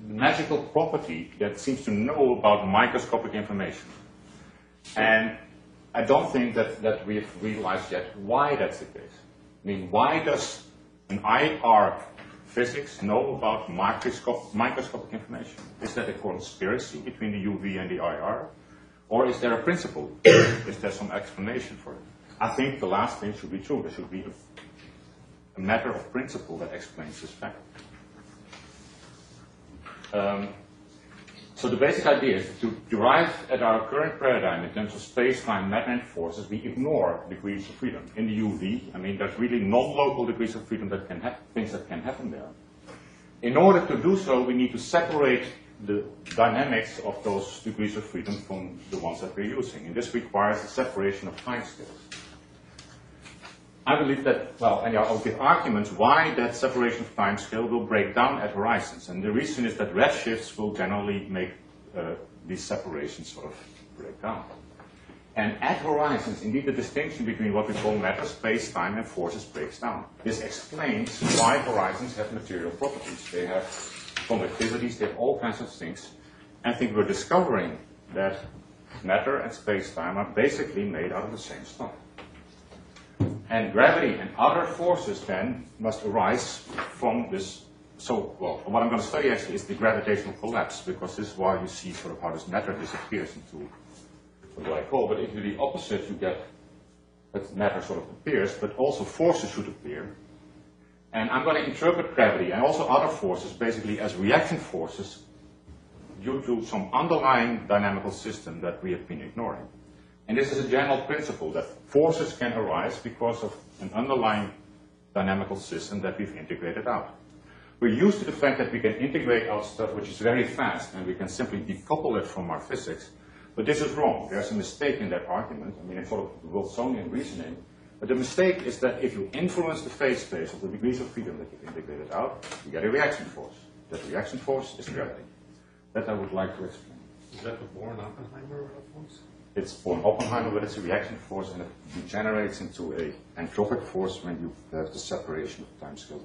magical property that seems to know about microscopic information. And I don't think that we've realized yet why that's the case. I mean, why does an IR physics know about microscopic information? Is that a conspiracy between the UV and the IR? Or is there a principle? Is there some explanation for it? I think the last thing should be true. There should be a matter of principle that explains this fact. So the basic idea is to derive at our current paradigm in terms of space-time, matter, and forces, we ignore degrees of freedom. In the UV, I mean, there's really non-local degrees of freedom that can happen, things that can happen there. In order to do so, we need to separate the dynamics of those degrees of freedom from the ones that we're using. And this requires a separation of timescales. I believe that, well, and I'll give arguments why that separation of timescale will break down at horizons. And the reason is that redshifts will generally make these separations sort of break down. And at horizons, indeed, the distinction between what we call matter, space, time, and forces breaks down. This explains why horizons have material properties. They have conductivities, they have all kinds of things. And I think we're discovering that matter and space-time are basically made out of the same stuff. And gravity and other forces then must arise from this. So, well, what I'm going to study actually is the gravitational collapse, because this is why you see sort of how this matter disappears into a black hole. But if you do the opposite, you get that matter sort of appears, but also forces should appear. And I'm going to interpret gravity and also other forces basically as reaction forces due to some underlying dynamical system that we have been ignoring. And this is a general principle that forces can arise because of an underlying dynamical system that we've integrated out. We're used to the fact that we can integrate out stuff which is very fast and we can simply decouple it from our physics. But this is wrong. There's a mistake in that argument. I mean, it's sort of Wilsonian reasoning. But the mistake is that if you influence the phase space of the degrees of freedom that you've integrated out, you get a reaction force. That reaction force is gravity. That I would like to explain. Is that the Born-Oppenheimer force? It's Born-Oppenheimer, but it's a reaction force, and it degenerates into an entropic force when you have the separation of timescale.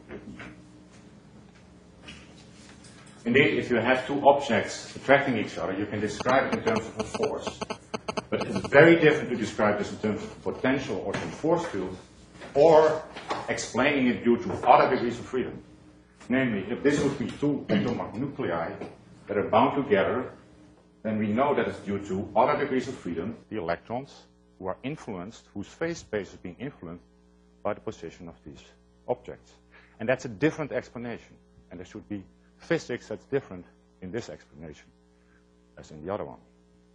Indeed, if you have two objects attracting each other, you can describe it in terms of a force. But it's very different to describe this in terms of potential or some force field, or explaining it due to other degrees of freedom. Namely, if this would be two atomic nuclei that are bound together, then we know that it's due to other degrees of freedom, the electrons, who are influenced, whose phase space is being influenced by the position of these objects. And that's a different explanation. And there should be physics that's different in this explanation as in the other one.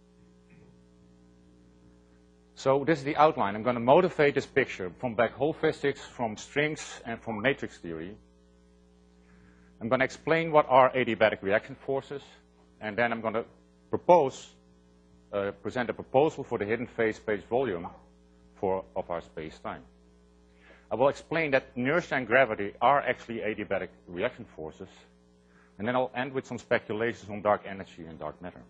So this is the outline. I'm going to motivate this picture from black hole physics, from strings, and from matrix theory. I'm going to explain what are adiabatic reaction forces, and then I'm going to present a proposal for the hidden phase space volume of our space-time. I will explain that inertia and gravity are actually adiabatic reaction forces, and then I'll end with some speculations on dark energy and dark matter.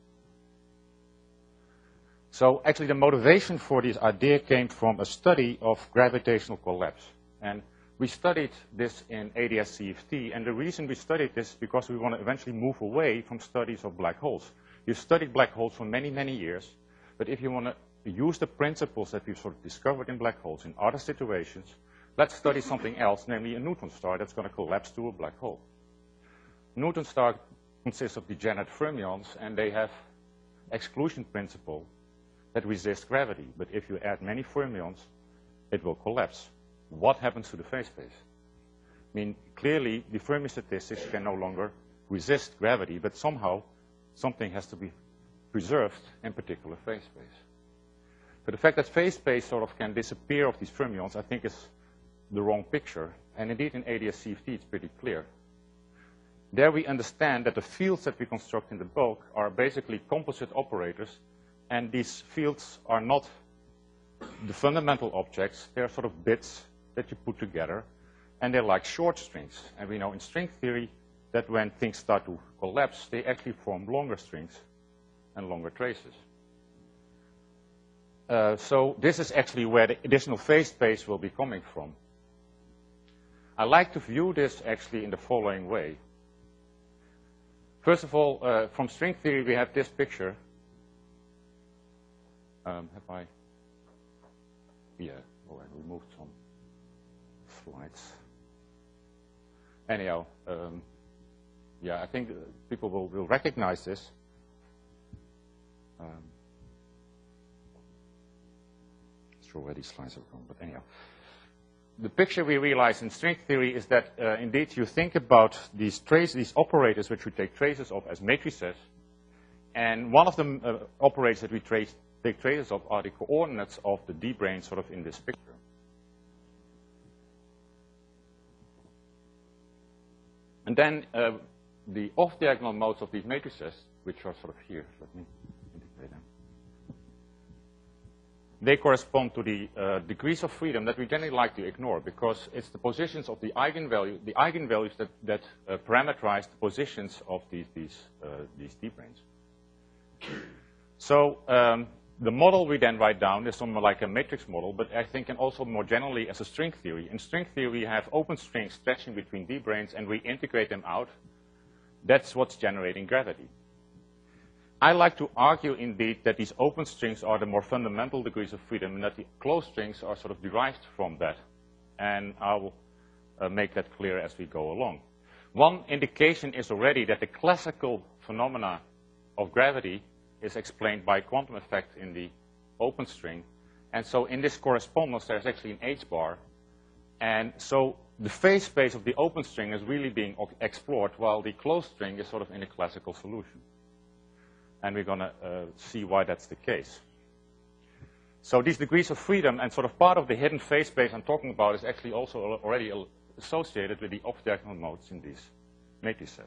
So actually the motivation for this idea came from a study of gravitational collapse. And we studied this in ADS-CFT, and the reason we studied this is because we want to eventually move away from studies of black holes. You've studied black holes for many, many years, but if you want to use the principles that we've sort of discovered in black holes in other situations, let's study something else, namely a neutron star that's going to collapse to a black hole. Neutron star consists of degenerate fermions, and they have exclusion principle that resists gravity. But if you add many fermions, it will collapse. What happens to the phase space? I mean, clearly, the Fermi statistics can no longer resist gravity, but somehow something has to be preserved, in particular phase space. So the fact that phase space sort of can disappear of these fermions, I think is the wrong picture. And indeed, in ADS-CFT, it's pretty clear. There we understand that the fields that we construct in the bulk are basically composite operators, and these fields are not the fundamental objects. They're sort of bits that you put together, and they're like short strings. And we know in string theory that when things start to collapse, they actually form longer strings and longer traces. So this is actually where the additional phase space will be coming from. I like to view this actually in the following way. First of all, from string theory, we have this picture. Have I? Yeah, oh, I removed some slides. Anyhow, yeah, I think people will recognize this. Not sure where these slides are from, but anyhow. The picture we realize in string theory is that indeed you think about these operators which we take traces of as matrices, and one of the operators that we take traces of are the coordinates of the d-brane sort of in this picture. And then the off-diagonal modes of these matrices, which are sort of here, let me indicate them. They correspond to the degrees of freedom that we generally like to ignore because it's the positions of the eigenvalues that parameterize the positions of these d-branes. So the model we then write down is somewhat like a matrix model, but I think and also more generally as a string theory. In string theory, we have open strings stretching between d-branes and we integrate them out. That's what's generating gravity. I like to argue, indeed, that these open strings are the more fundamental degrees of freedom and that the closed strings are sort of derived from that. And I'll make that clear as we go along. One indication is already that the classical phenomena of gravity is explained by quantum effect in the open string. And so in this correspondence, there's actually an h-bar. And so the phase space of the open string is really being explored, while the closed string is sort of in a classical solution. And we're going to see why that's the case. So these degrees of freedom and sort of part of the hidden phase space I'm talking about is actually also already associated with the off-diagonal modes in these matrices.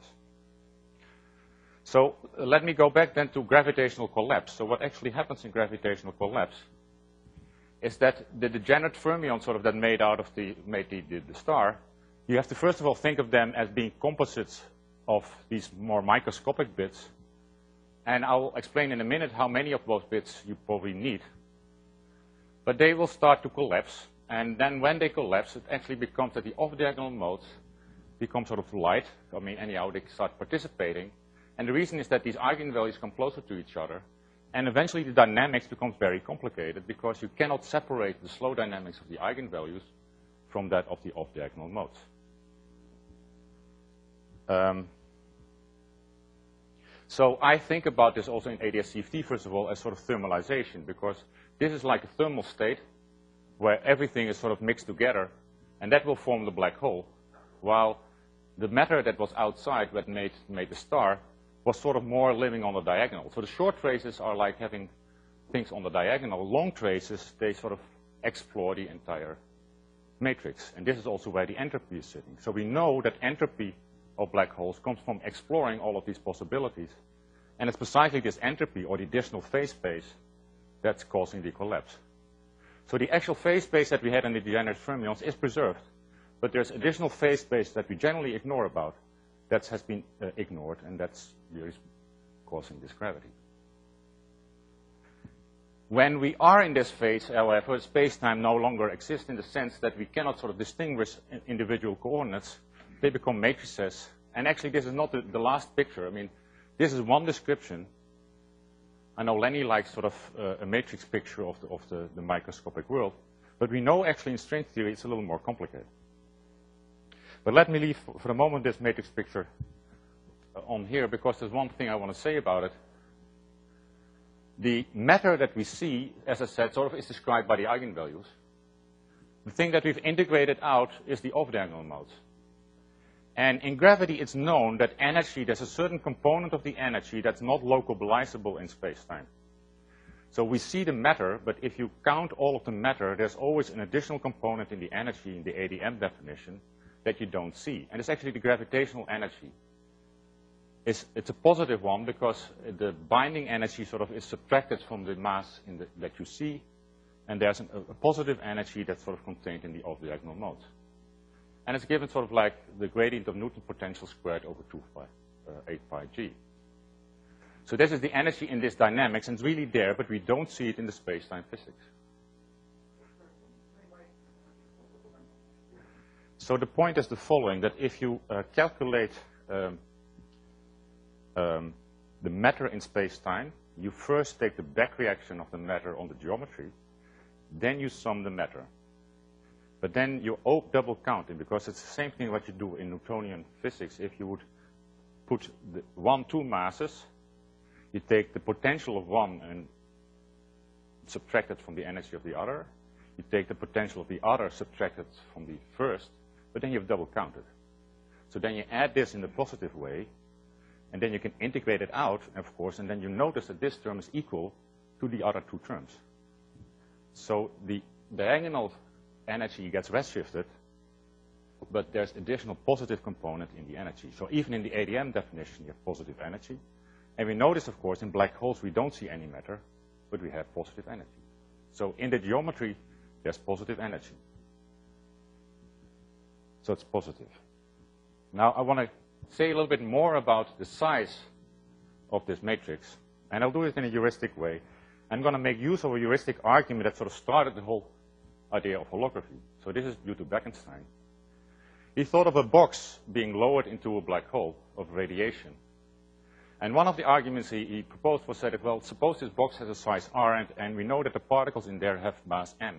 So let me go back then to gravitational collapse. So what actually happens in gravitational collapse is that the degenerate fermions sort of that made the star, you have to first of all think of them as being composites of these more microscopic bits. And I'll explain in a minute how many of those bits you probably need. But they will start to collapse. And then when they collapse, it actually becomes that the off-diagonal modes become sort of light. I mean, anyhow, they start participating. And the reason is that these eigenvalues come closer to each other. And eventually the dynamics becomes very complicated because you cannot separate the slow dynamics of the eigenvalues from that of the off-diagonal modes. So I think about this also in ADS-CFT, first of all, as sort of thermalization, because this is like a thermal state where everything is sort of mixed together, and that will form the black hole, while the matter that was outside that made the star was sort of more living on the diagonal. So the short traces are like having things on the diagonal. Long traces, they sort of explore the entire matrix, and this is also where the entropy is sitting. So we know that entropy of black holes comes from exploring all of these possibilities. And it's precisely this entropy or the additional phase space that's causing the collapse. So the actual phase space that we had in the degenerate fermions is preserved, but there's additional phase space that we generally ignore about that has been ignored, and that's really causing this gravity. When we are in this phase, however, space-time no longer exists in the sense that we cannot sort of distinguish individual coordinates. They become matrices. And actually, this is not the last picture. I mean, this is one description. I know Lenny likes sort of a matrix picture of the microscopic world. But we know actually in string theory it's a little more complicated. But let me leave for the moment this matrix picture on here, because there's one thing I want to say about it. The matter that we see, as I said, sort of is described by the eigenvalues. The thing that we've integrated out is the off-diagonal modes. And in gravity, it's known that energy, there's a certain component of the energy that's not localizable in space-time. So we see the matter, but if you count all of the matter, there's always an additional component in the energy in the ADM definition that you don't see. And it's actually the gravitational energy. It's a positive one because the binding energy sort of is subtracted from the mass that you see, and there's a positive energy that's sort of contained in the off-diagonal modes. And it's given sort of like the gradient of Newton potential squared over 8 pi g. So this is the energy in this dynamics, and it's really there, but we don't see it in the space-time physics. So the point is the following, that if you calculate the matter in space-time, you first take the back reaction of the matter on the geometry, then you sum the matter. But then you double count it, because it's the same thing what you do in Newtonian physics. If you would put two masses, you take the potential of one and subtract it from the energy of the other. You take the potential of the other, subtract it from the first, but then you've double counted. So then you add this in the positive way, and then you can integrate it out, of course, and then you notice that this term is equal to the other two terms. So the diagonal energy gets redshifted, but there's additional positive component in the energy. So even in the ADM definition, you have positive energy. And we notice, of course, in black holes, we don't see any matter, but we have positive energy. So in the geometry, there's positive energy. So it's positive. Now I want to say a little bit more about the size of this matrix, and I'll do it in a heuristic way. I'm going to make use of a heuristic argument that sort of started the whole idea of holography. So this is due to Bekenstein. He thought of a box being lowered into a black hole of radiation. And one of the arguments he proposed was that, well, suppose this box has a size r, and we know that the particles in there have mass m.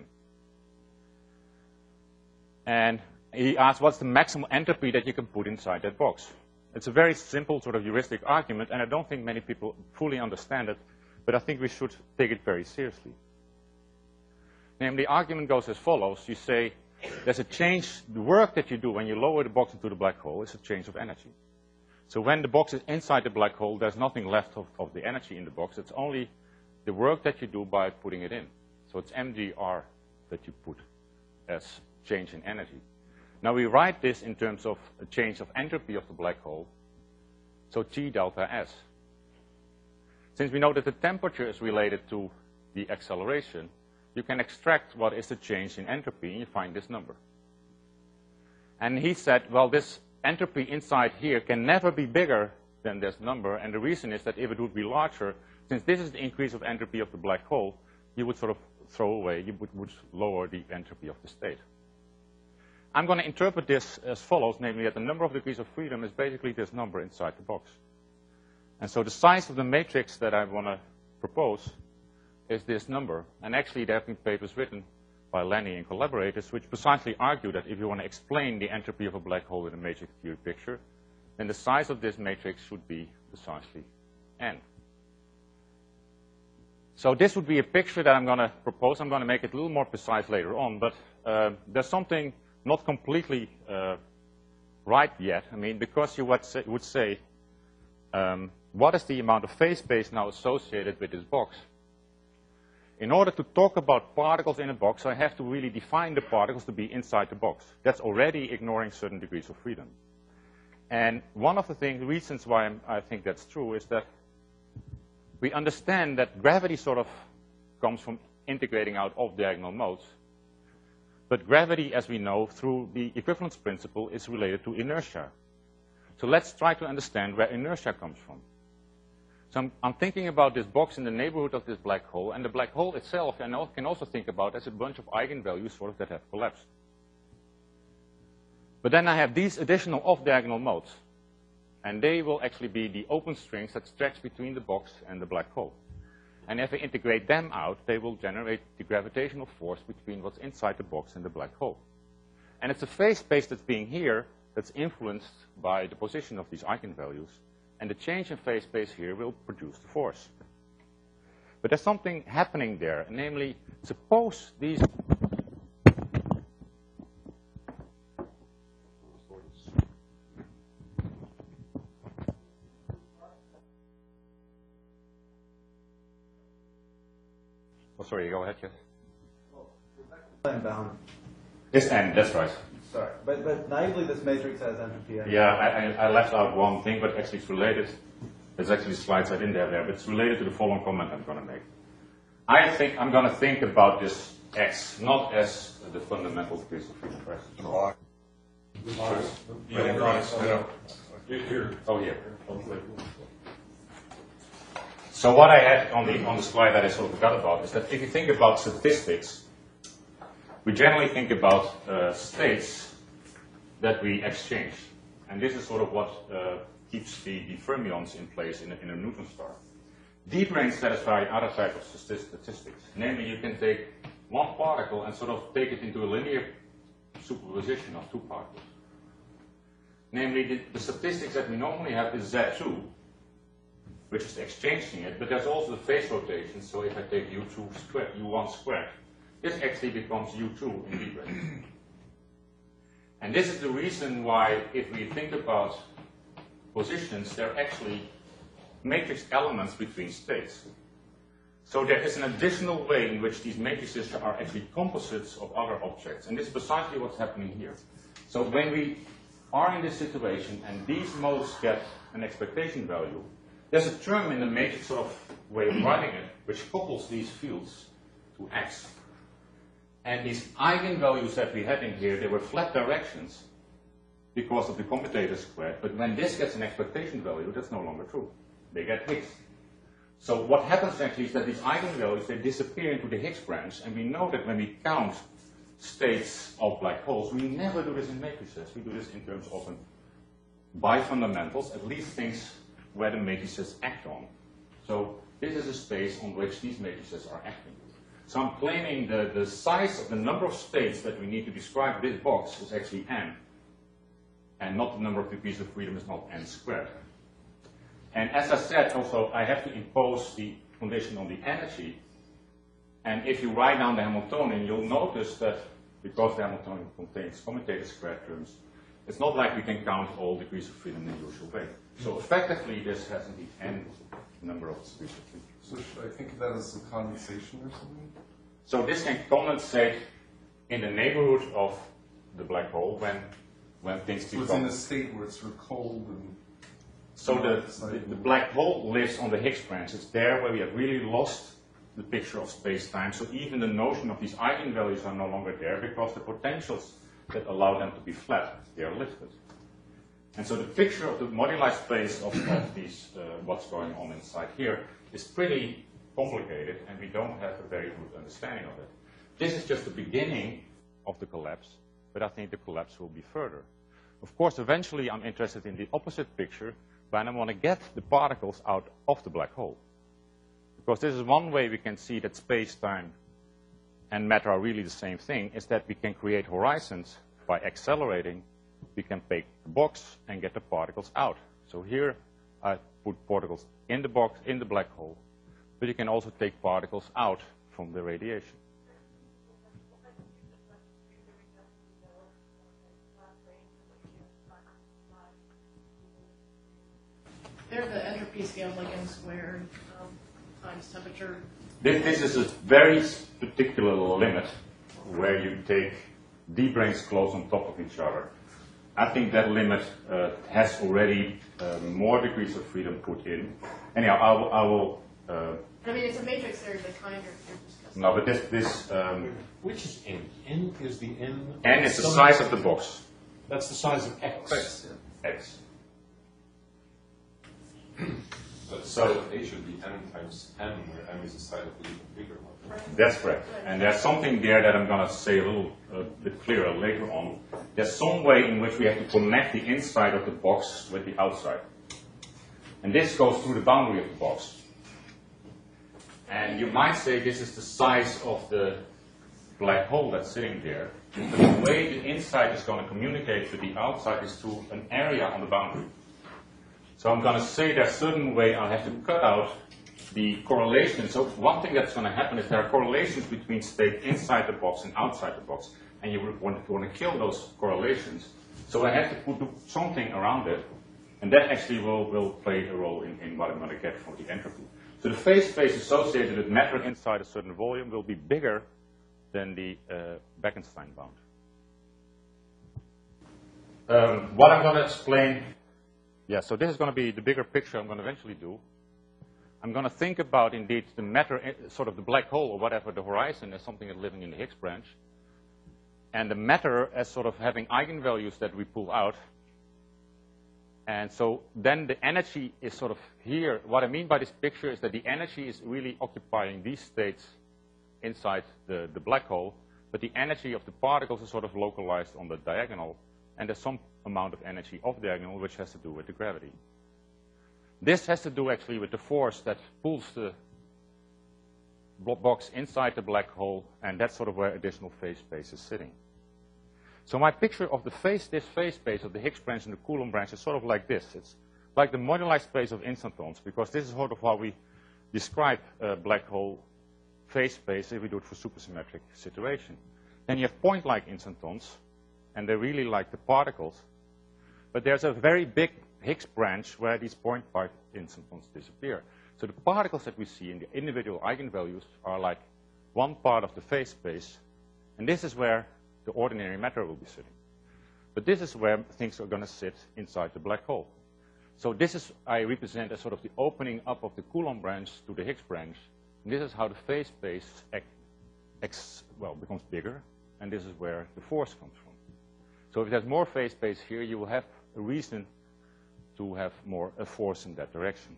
And he asked, what's the maximum entropy that you can put inside that box? It's a very simple sort of heuristic argument, and I don't think many people fully understand it, but I think we should take it very seriously. Namely, the argument goes as follows. You say, there's a change, the work that you do when you lower the box into the black hole is a change of energy. So when the box is inside the black hole, there's nothing left of the energy in the box. It's only the work that you do by putting it in. So it's mgr that you put as change in energy. Now we write this in terms of a change of entropy of the black hole, so T delta S. Since we know that the temperature is related to the acceleration, you can extract what is the change in entropy, and you find this number. And he said, well, this entropy inside here can never be bigger than this number, and the reason is that if it would be larger, since this is the increase of entropy of the black hole, you would sort of throw away, you would lower the entropy of the state. I'm going to interpret this as follows, namely that the number of degrees of freedom is basically this number inside the box. And so the size of the matrix that I want to propose is this number. And actually there have been papers written by Lenny and collaborators which precisely argue that if you want to explain the entropy of a black hole in a matrix theory picture, then the size of this matrix should be precisely n. So this would be a picture that I'm going to propose. I'm going to make it a little more precise later on, but there's something not completely right yet. I mean, because you would say what is the amount of phase space now associated with this box? In order to talk about particles in a box, I have to really define the particles to be inside the box. That's already ignoring certain degrees of freedom. And one of the reasons why I think that's true is that we understand that gravity sort of comes from integrating out off-diagonal modes. But gravity, as we know, through the equivalence principle, is related to inertia. So let's try to understand where inertia comes from. So I'm thinking about this box in the neighborhood of this black hole, and the black hole itself I can also think about as a bunch of eigenvalues sort of that have collapsed. But then I have these additional off-diagonal modes, and they will actually be the open strings that stretch between the box and the black hole. And if I integrate them out, they will generate the gravitational force between what's inside the box and the black hole. And it's a phase space that's being here that's influenced by the position of these eigenvalues. And the change in phase space here will produce the force. But there's something happening there, namely, suppose these... Oh, sorry, go ahead, yes. Time bound. It's n, that's right. Sorry, but naively this matrix has entropy. Yeah, I left out one thing, but actually it's related. There's actually slides I didn't have there, but it's related to the following comment I'm going to make. I think I'm going to think about this x not as the fundamental degrees of freedom. Right? Here. Oh, here. So what I had on the slide that I sort of forgot about is that if you think about statistics, we generally think about states that we exchange. And this is sort of what keeps the fermions in place in a neutron star. Deep range satisfy other type of statistics. Namely, you can take one particle and sort of take it into a linear superposition of two particles. Namely, the statistics that we normally have is Z2, which is exchanging it, but there's also the phase rotation. So if I take U2 squared, U1 squared, this actually becomes U2 in deep range. And this is the reason why, if we think about positions, they're actually matrix elements between states. So there is an additional way in which these matrices are actually composites of other objects. And this is precisely what's happening here. So when we are in this situation and these modes get an expectation value, there's a term in the matrix sort of way of writing it which couples these fields to X. And these eigenvalues that we had in here, they were flat directions because of the commutator squared. But when this gets an expectation value, that's no longer true. They get Higgs. So what happens actually is that these eigenvalues, they disappear into the Higgs branch, and we know that when we count states of black holes, we never do this in matrices. We do this in terms of bifundamentals, at least things where the matrices act on. So this is a space on which these matrices are acting. So I'm claiming the size of the number of states that we need to describe this box is actually n, and not the number of degrees of freedom is not n squared. And as I said, also, I have to impose the condition on the energy. And if you write down the Hamiltonian, you'll notice that because the Hamiltonian contains commutator squared terms, it's not like we can count all degrees of freedom in the usual way. So effectively, this has indeed n number of degrees of freedom. So should I think of that as a condensation or something? So this can condensate in the neighborhood of the black hole when things So it's in a state where it's sort of cold and... So the black hole lives on the Higgs branch. It's there where we have really lost the picture of space-time. So even the notion of these eigenvalues are no longer there because the potentials that allow them to be flat, they are lifted. And so the picture of the moduli space of these, what's going on inside here, is pretty complicated, and we don't have a very good understanding of it. This is just the beginning of the collapse, but I think the collapse will be further. Of course, eventually I'm interested in the opposite picture, when I want to get the particles out of the black hole. Because this is one way we can see that space-time and matter are really the same thing, is that we can create horizons by accelerating. We can take the box and get the particles out. So here I put particles in the box, in the black hole, but you can also take particles out from the radiation. There's the entropy scale, like n squared times temperature. This is a very particular limit where you take d branes close on top of each other. I think that limit has already more degrees of freedom put in. Anyhow, I will. I mean, it's a matrix theory, the kind you're discussing. No, but this. Which is n? N is the n? N is the size of the box. That's the size of x. X. So A should be n times m, where m is the size of the even bigger one. That's correct. And there's something there that I'm going to say a little bit clearer later on. There's some way in which we have to connect the inside of the box with the outside. And this goes through the boundary of the box. And you might say this is the size of the black hole that's sitting there. But the way the inside is going to communicate with the outside is through an area on the boundary. So I'm going to say there's a certain way I'll have to cut out the correlation. So one thing that's going to happen is there are correlations between state inside the box and outside the box. And you want to kill those correlations. So I have to do something around it. And that actually will play a role in what I'm going to get from the entropy. So the phase space associated with matter inside a certain volume will be bigger than the Bekenstein bound. What I'm going to explain, so this is going to be the bigger picture I'm going to eventually do. I'm going to think about, indeed, the matter, sort of the black hole or whatever, the horizon, as something that's living in the Higgs branch. And the matter as sort of having eigenvalues that we pull out. And so then the energy is sort of here. What I mean by this picture is that the energy is really occupying these states inside the black hole, but the energy of the particles is sort of localized on the diagonal, and there's some amount of energy off diagonal which has to do with the gravity. This has to do actually with the force that pulls the box inside the black hole, and that's sort of where additional phase space is sitting. So my picture of this phase space of the Higgs branch and the Coulomb branch is sort of like this. It's like the moduli space of instantons, because this is sort of how we describe a black hole phase space if we do it for supersymmetric situation. Then you have point-like instantons, and they're really like the particles. But there's a very big Higgs branch where these point-like instantons disappear. So the particles that we see in the individual eigenvalues are like one part of the phase space, and this is where the ordinary matter will be sitting. But this is where things are going to sit inside the black hole. So this is, I represent as sort of the opening up of the Coulomb branch to the Higgs branch. And this is how the phase space becomes bigger, and this is where the force comes from. So if there's more phase space here, you will have a reason to have more force in that direction.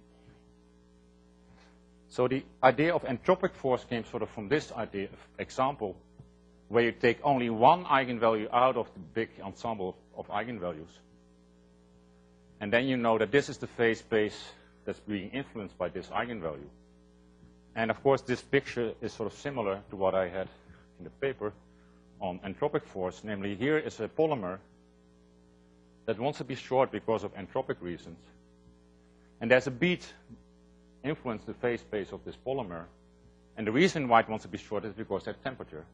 So the idea of entropic force came sort of from this idea of example, where you take only one eigenvalue out of the big ensemble of eigenvalues. And then you know that this is the phase space that's being influenced by this eigenvalue. And of course, this picture is sort of similar to what I had in the paper on entropic force. Namely, here is a polymer that wants to be short because of entropic reasons. And there's a bead influence the phase space of this polymer. And the reason why it wants to be short is because of temperature.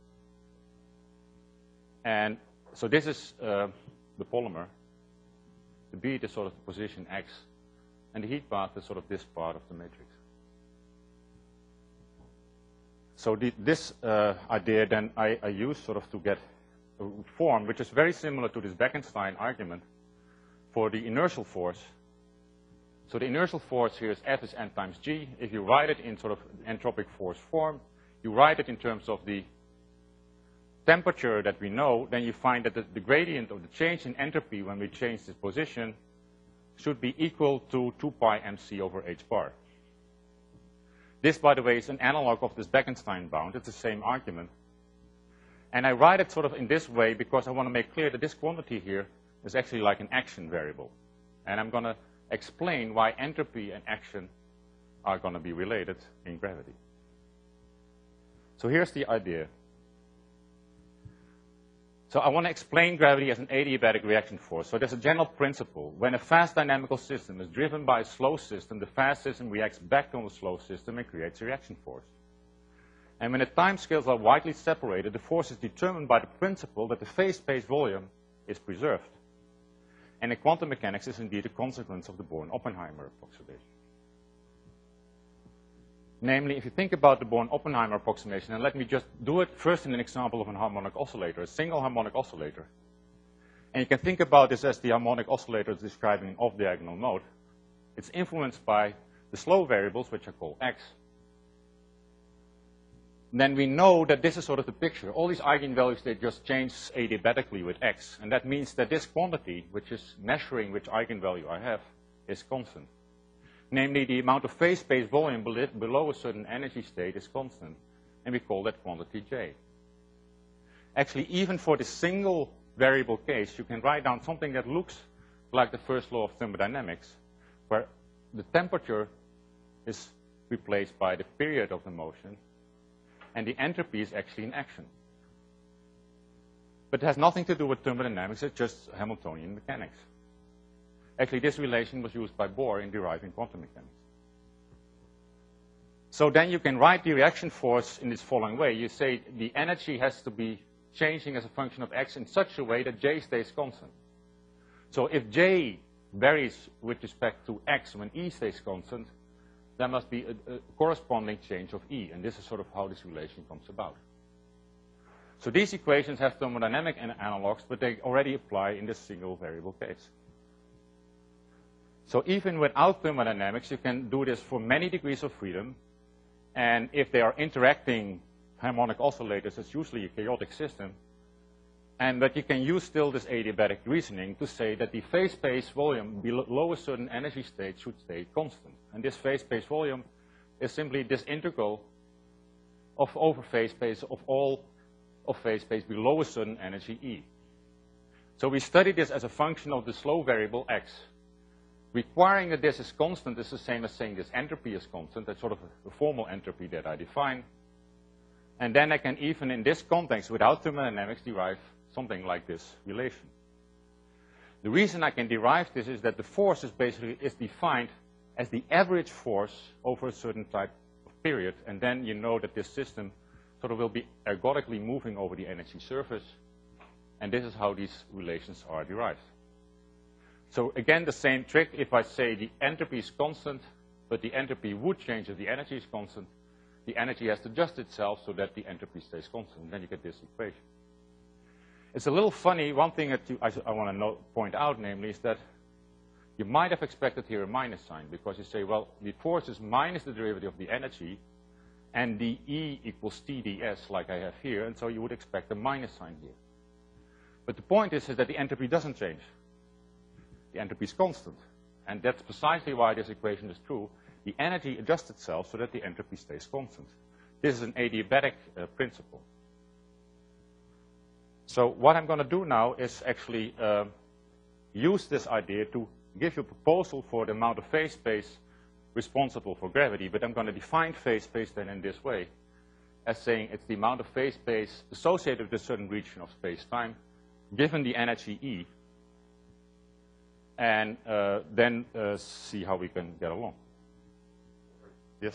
And so this is the polymer. The bead is sort of the position x, and the heat path is sort of this part of the matrix. So this idea then I use sort of to get a form which is very similar to this Bekenstein argument for the inertial force. So the inertial force here is F is n times g. If you write it in sort of entropic force form, you write it in terms of the temperature that we know, then you find that the gradient of the change in entropy when we change this position should be equal to 2 pi mc over h bar. This, by the way, is an analog of this Bekenstein bound. It's the same argument. And I write it sort of in this way because I want to make clear that this quantity here is actually like an action variable. And I'm going to explain why entropy and action are going to be related in gravity. So here's the idea. So I want to explain gravity as an adiabatic reaction force. So there's a general principle. When a fast dynamical system is driven by a slow system, the fast system reacts back on the slow system and creates a reaction force. And when the time scales are widely separated, the force is determined by the principle that the phase space volume is preserved. And in quantum mechanics is indeed a consequence of the Born-Oppenheimer approximation. Namely, if you think about the Born-Oppenheimer approximation, and let me just do it first in an example of a harmonic oscillator, a single harmonic oscillator. And you can think about this as the harmonic oscillator describing an off-diagonal mode. It's influenced by the slow variables, which are called x. Then we know that this is sort of the picture. All these eigenvalues, they just change adiabatically with x. And that means that this quantity, which is measuring which eigenvalue I have, is constant. Namely, the amount of phase space volume below a certain energy state is constant, and we call that quantity J. Actually, even for this single variable case, you can write down something that looks like the first law of thermodynamics, where the temperature is replaced by the period of the motion, and the entropy is actually in action. But it has nothing to do with thermodynamics, it's just Hamiltonian mechanics. Actually, this relation was used by Bohr in deriving quantum mechanics. So then you can write the reaction force in this following way. You say the energy has to be changing as a function of x in such a way that J stays constant. So if J varies with respect to x when E stays constant, there must be a corresponding change of E. And this is sort of how this relation comes about. So these equations have thermodynamic analogs, but they already apply in this single variable case. So even without thermodynamics, you can do this for many degrees of freedom. And if they are interacting harmonic oscillators, it's usually a chaotic system. But you can use still this adiabatic reasoning to say that the phase space volume below a certain energy state should stay constant. And this phase space volume is simply this integral of over phase space of all of phase space below a certain energy E. So we study this as a function of the slow variable x. requiring that this is constant is the same as saying this entropy is constant. That's sort of a formal entropy that I define. And then I can even in this context, without thermodynamics, derive something like this relation. The reason I can derive this is that the force is defined as the average force over a certain type of period, and then you know that this system sort of will be ergodically moving over the energy surface, and this is how these relations are derived. So again, the same trick. If I say the entropy is constant, but the entropy would change if the energy is constant, the energy has to adjust itself so that the entropy stays constant, and then you get this equation. It's a little funny. One thing that I want to point out, namely, is that you might have expected here a minus sign, because you say, well, the force is minus the derivative of the energy, and the E equals TdS, like I have here, and so you would expect a minus sign here. But the point is that the entropy doesn't change. The entropy is constant, and that's precisely why this equation is true. The energy adjusts itself so that the entropy stays constant. This is an adiabatic principle. So what I'm going to do now is actually use this idea to give you a proposal for the amount of phase space responsible for gravity, but I'm going to define phase space then in this way, as saying it's the amount of phase space associated with a certain region of space-time, given the energy E, and then see how we can get along. Yes?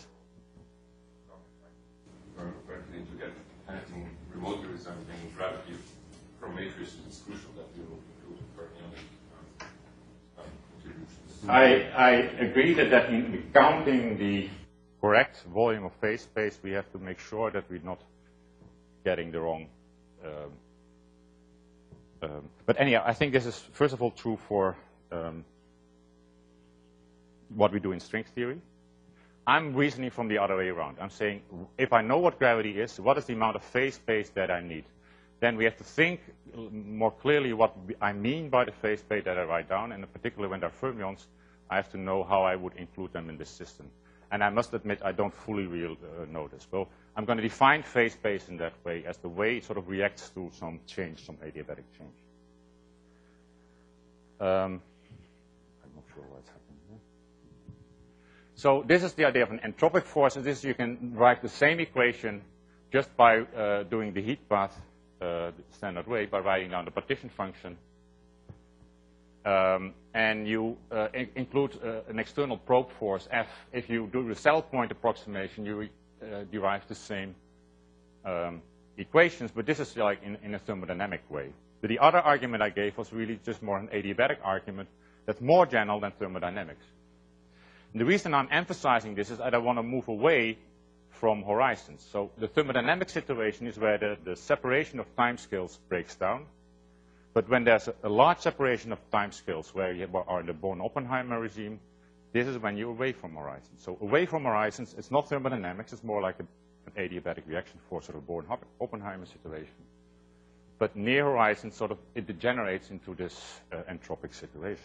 We're going to get anything remotely resembling gravity from matrices. It's crucial that you include fermionic contributions. I agree that in counting the correct volume of phase space, we have to make sure that we're not getting the wrong. But anyhow, I think this is first of all true for what we do in strings theory. I'm reasoning from the other way around. I'm saying, if I know what gravity is, what is the amount of phase space that I need? Then we have to think more clearly what I mean by the phase space that I write down, and in particular when there are fermions, I have to know how I would include them in this system. And I must admit, I don't fully know this. So I'm going to define phase space in that way, as the way it sort of reacts to some change, some adiabatic change. I'm not sure what's happening here. So this is the idea of an entropic force, and this you can write the same equation just by doing the heat path the standard way, by writing down the partition function. And you include an external probe force, F. If you do the cell point approximation, you derive the same equations, but this is like in a thermodynamic way. But the other argument I gave was really just more an adiabatic argument that's more general than thermodynamics. And the reason I'm emphasizing this is that I want to move away from horizons. So the thermodynamic situation is where the separation of timescales breaks down. But when there's a large separation of timescales where you are in the Born-Oppenheimer regime, this is when you're away from horizons. So away from horizons, it's not thermodynamics, it's more like an adiabatic reaction for sort of Born-Oppenheimer situation. But near horizons, sort of, it degenerates into this entropic situation.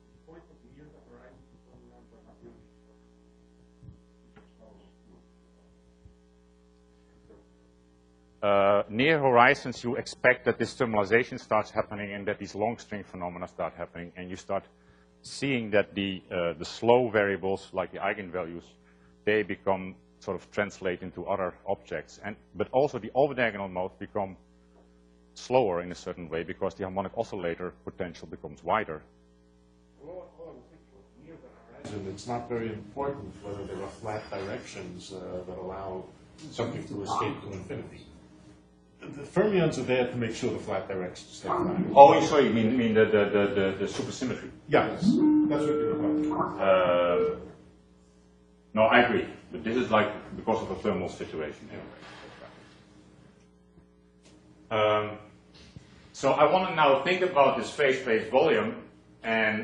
Near horizons, you expect that this thermalization starts happening and that these long string phenomena start happening, and you start seeing that the slow variables, like the eigenvalues, they become sort of translate into other objects. But also the over-diagonal modes become slower in a certain way because the harmonic oscillator potential becomes wider. And it's not very important whether there are flat directions that allow something to escape to infinity. The fermions are there to make sure the flat directions stay flat. Oh, so you mean the supersymmetry? Yes, that's what you're about. No, I agree. But this is like because of a thermal situation anyway. So I want to now think about this phase space volume, and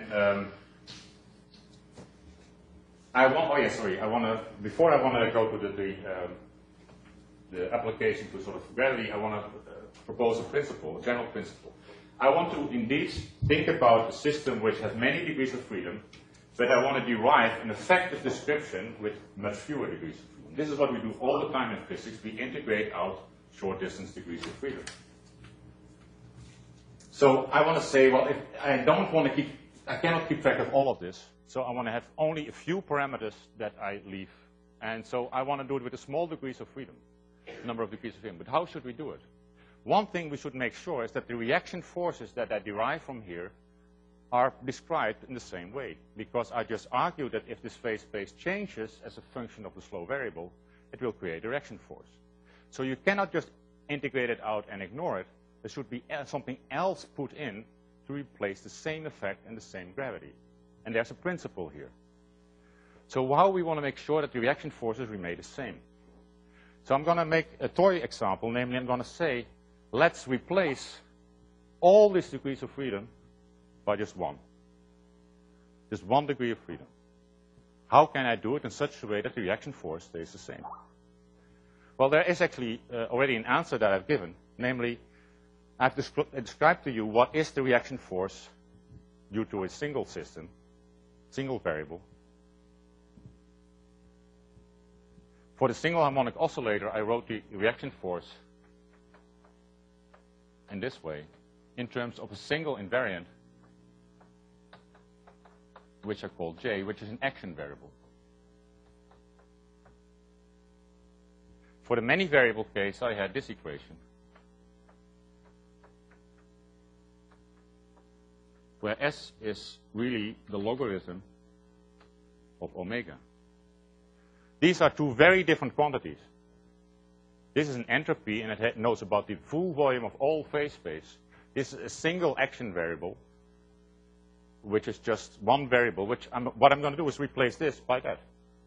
before I want to go to the application to sort of gravity, I want to propose a principle, a general principle. I want to indeed think about a system which has many degrees of freedom, but I want to derive an effective description with much fewer degrees of freedom. This is what we do all the time in physics. We integrate out short distance degrees of freedom. So I want to say, well, if I don't want to I cannot keep track of all of this. So I want to have only a few parameters that I leave. And so I want to do it with a small degrees of freedom, number of degrees of freedom. But how should we do it? One thing we should make sure is that the reaction forces that I derive from here are described in the same way. Because I just argued that if this phase space changes as a function of the slow variable, it will create a reaction force. So you cannot just integrate it out and ignore it. There should be something else put in to replace the same effect and the same gravity. And there's a principle here. So how we want to make sure that the reaction forces remain the same. So I'm going to make a toy example, namely I'm going to say, let's replace all these degrees of freedom by just one. Just 1 degree of freedom. How can I do it in such a way that the reaction force stays the same? Well, there is actually already an answer that I've given. Namely, I've described to you what is the reaction force due to a single system, single variable. For the single harmonic oscillator, I wrote the reaction force in this way, in terms of a single invariant, which I call J, which is an action variable. For the many variable case, I had this equation, where S is really the logarithm of omega. These are two very different quantities. This is an entropy, and it knows about the full volume of all phase space. This is a single action variable, which is just one variable, what I'm going to do is replace this by that.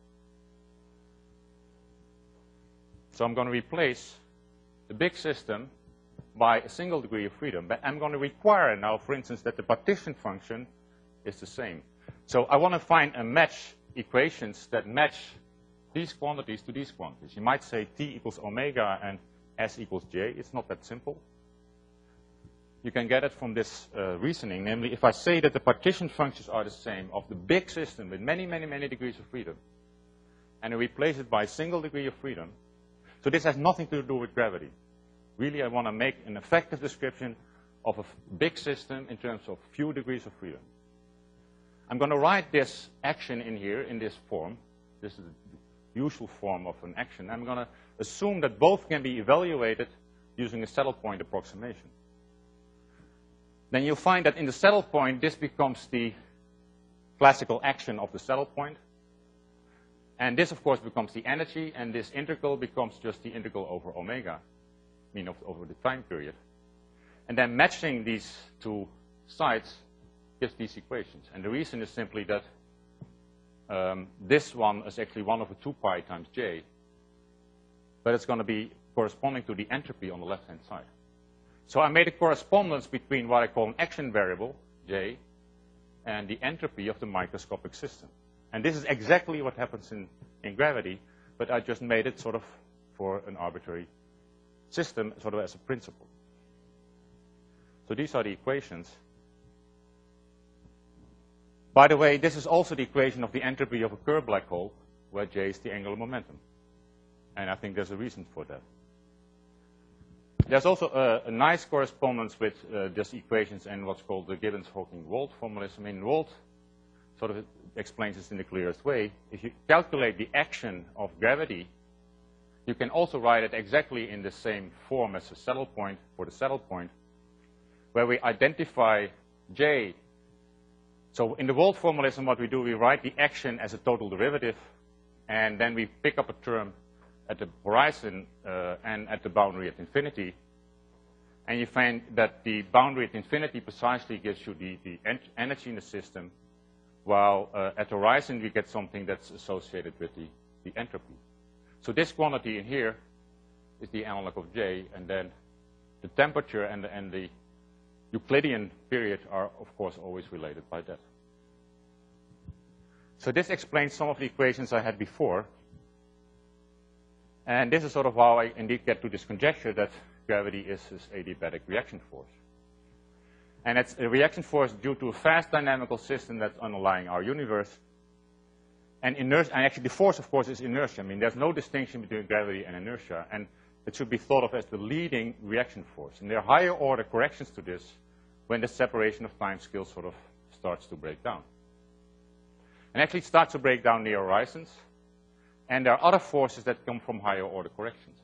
So I'm going to replace the big system by a single degree of freedom. But I'm going to require now, for instance, that the partition function is the same. So I want to find a match equations that match these quantities to these quantities. You might say T equals omega and S equals J. It's not that simple. You can get it from this reasoning. Namely, if I say that the partition functions are the same of the big system with many, many, many degrees of freedom, and I replace it by a single degree of freedom, so this has nothing to do with gravity. Really, I want to make an effective description of a big system in terms of few degrees of freedom. I'm going to write this action in here in this form. This is the usual form of an action. I'm going to assume that both can be evaluated using a saddle point approximation. Then you'll find that in the saddle point, this becomes the classical action of the saddle point. And this, of course, becomes the energy, and this integral becomes just the integral over omega, I mean, over the time period. And then matching these two sides gives these equations. And the reason is simply that this one is actually 1 over 2 pi times J, but it's going to be corresponding to the entropy on the left-hand side. So I made a correspondence between what I call an action variable, J, and the entropy of the microscopic system. And this is exactly what happens in gravity, but I just made it sort of for an arbitrary system, sort of as a principle. So these are the equations. By the way, this is also the equation of the entropy of a Kerr black hole, where J is the angular momentum. And I think there's a reason for that. There's also a nice correspondence with these equations and what's called the Gibbons-Hawking-Wald formalism. I mean, Wald sort of explains this in the clearest way. If you calculate the action of gravity, you can also write it exactly in the same form as a saddle point for the saddle point, where we identify J. So in the Wald formalism, what we do, we write the action as a total derivative, and then we pick up a term at the horizon and at the boundary at infinity. And you find that the boundary at infinity precisely gives you the energy in the system, while at the horizon we get something that's associated with the entropy. So this quantity in here is the analog of J, and then the temperature and the Euclidean period are, of course, always related by that. So this explains some of the equations I had before. And this is sort of how I indeed get to this conjecture that gravity is this adiabatic reaction force. And it's a reaction force due to a fast dynamical system that's underlying our universe. And inertia, and actually the force, of course, is inertia. I mean, there's no distinction between gravity and inertia. And it should be thought of as the leading reaction force. And there are higher order corrections to this when the separation of time scale sort of starts to break down. and actually starts to break down near horizons. And there are other forces that come from higher order corrections.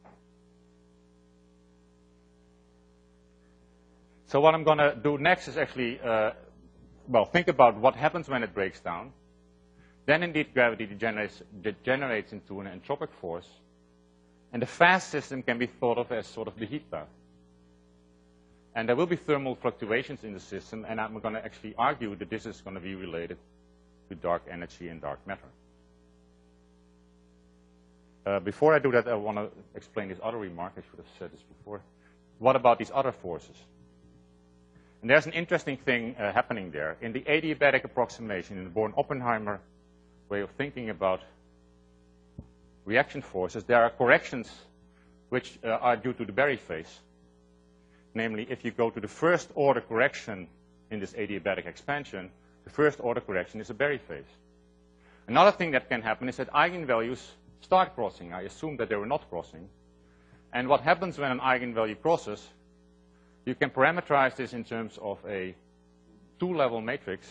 So what I'm going to do next is actually, well, think about what happens when it breaks down. Then indeed gravity degenerates into an entropic force. And the fast system can be thought of as sort of the heat bath. And there will be thermal fluctuations in the system, and I'm going to actually argue that this is going to be related to dark energy and dark matter. Before I do that, I want to explain this other remark. I should have said this before. What about these other forces? And there's an interesting thing happening there. In the adiabatic approximation, in the Born-Oppenheimer way of thinking about reaction forces, there are corrections which are due to the Berry phase. Namely, if you go to the first order correction in this adiabatic expansion, the first order correction is a Berry phase. Another thing that can happen is that eigenvalues start crossing. I assume that they were not crossing. And what happens when an eigenvalue crosses, you can parameterize this in terms of a two-level matrix,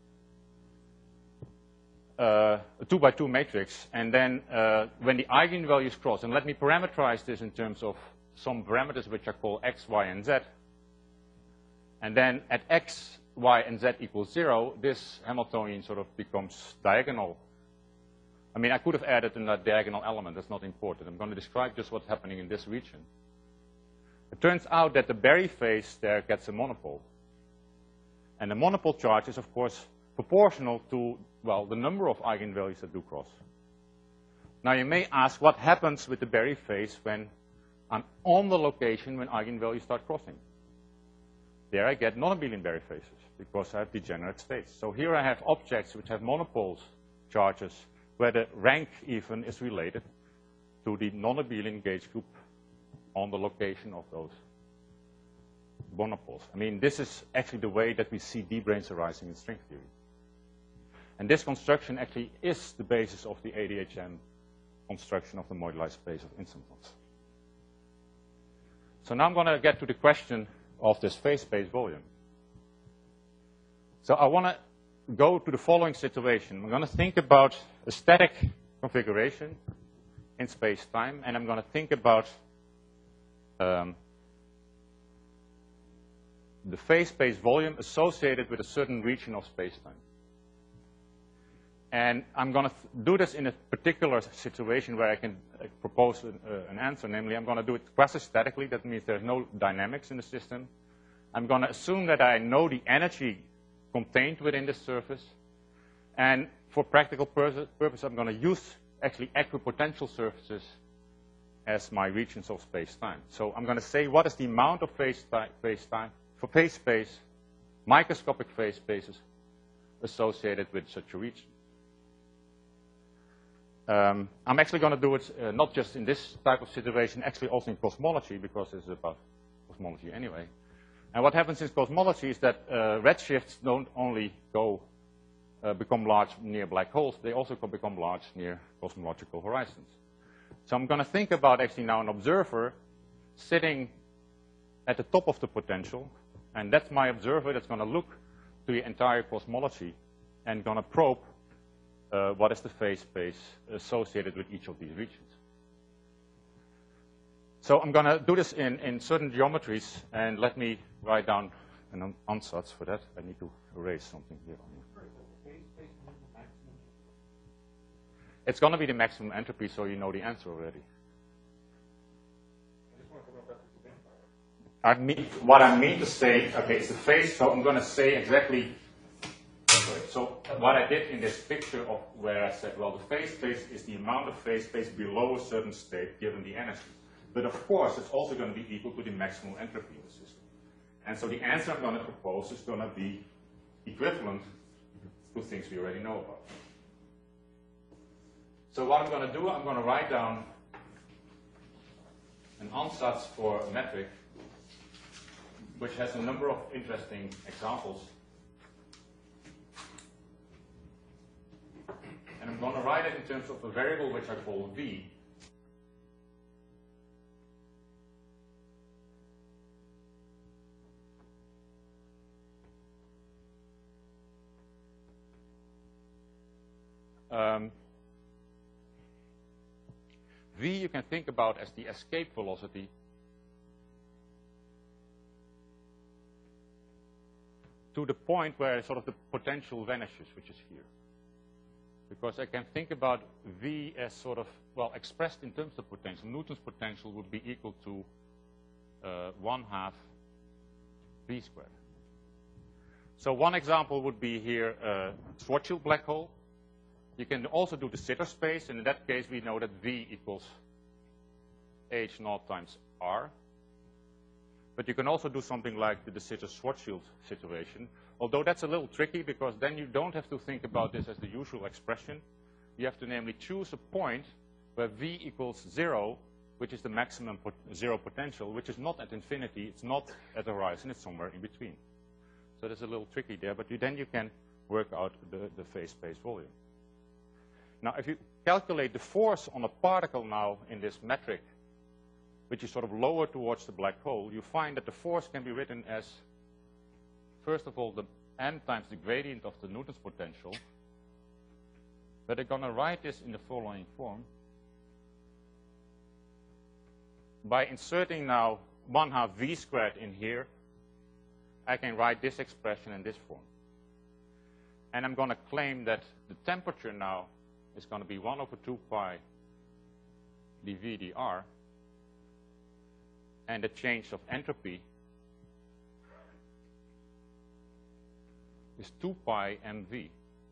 a 2x2 matrix, and then when the eigenvalues cross, and let me parameterize this in terms of some parameters which are called x, y, and z, and then at x, y, and z equals 0, this Hamiltonian sort of becomes diagonal. I mean, I could have added a diagonal element. That's not important. I'm going to describe just what's happening in this region. It turns out that the Berry phase there gets a monopole. And the monopole charge is, of course, proportional to, well, the number of eigenvalues that do cross. Now, you may ask, what happens with the Berry phase when I'm on the location when eigenvalues start crossing? There I get non-abelian Berry phases because I have degenerate states. So here I have objects which have monopoles charges where the rank even is related to the non-abelian gauge group on the location of those monopoles. I mean, this is actually the way that we see D-branes arising in string theory. And this construction actually is the basis of the ADHM construction of the moduli space of instantons. So now I'm going to get to the question of this phase space volume. So I want to go to the following situation. I'm going to think about a static configuration in space-time, and I'm going to think about the phase space volume associated with a certain region of space-time. And I'm going to do this in a particular situation where I can propose an answer. Namely, I'm going to do it quasi-statically. That means there's no dynamics in the system. I'm going to assume that I know the energy contained within the surface. And for practical purpose, I'm going to use actually equipotential surfaces as my regions of space-time. So I'm going to say what is the amount of phase space, microscopic phase spaces associated with such a region. I'm actually going to do it not just in this type of situation, actually also in cosmology, because this is about cosmology anyway. And what happens in cosmology is that redshifts don't only become large near black holes, they also become large near cosmological horizons. So I'm going to think about actually now an observer sitting at the top of the potential, and that's my observer that's going to look to the entire cosmology and going to probe what is the phase space associated with each of these regions. So I'm going to do this in certain geometries, and let me write down an ansatz for that. I need to erase something here. It's going to be the maximum entropy, so you know the answer already. What I mean to say, okay, it's the phase, so I'm going to say exactly. So what I did in this picture of where I said, well, the phase space is the amount of phase space below a certain state given the energy. But of course, it's also going to be equal to the maximum entropy in the system. And so the answer I'm going to propose is going to be equivalent to things we already know about. So what I'm going to do, I'm going to write down an ansatz for a metric which has a number of interesting examples. And I'm going to write it in terms of a variable which I call V. V you can think about as the escape velocity to the point where sort of the potential vanishes, which is here. Because I can think about V as sort of, well, expressed in terms of potential. Newton's potential would be equal to 1/2 V squared. So one example would be here Schwarzschild black hole. You can also do the Sitter space, and in that case we know that V equals H0 times R. But you can also do something like the De Sitter-Schwarzschild situation, although that's a little tricky because then you don't have to think about this as the usual expression. You have to namely choose a point where V equals 0, which is the maximum zero potential, which is not at infinity, it's not at the horizon, it's somewhere in between. So that's a little tricky there, but then you can work out the phase space volume. Now, if you calculate the force on a particle now in this metric, which is sort of lower towards the black hole, you find that the force can be written as, first of all, the n times the gradient of the Newton's potential. But I'm going to write this in the following form. By inserting now 1/2 V squared in here, I can write this expression in this form. And I'm going to claim that the temperature now is going to be 1/2 pi dV dr. And the change of entropy is 2 pi mv.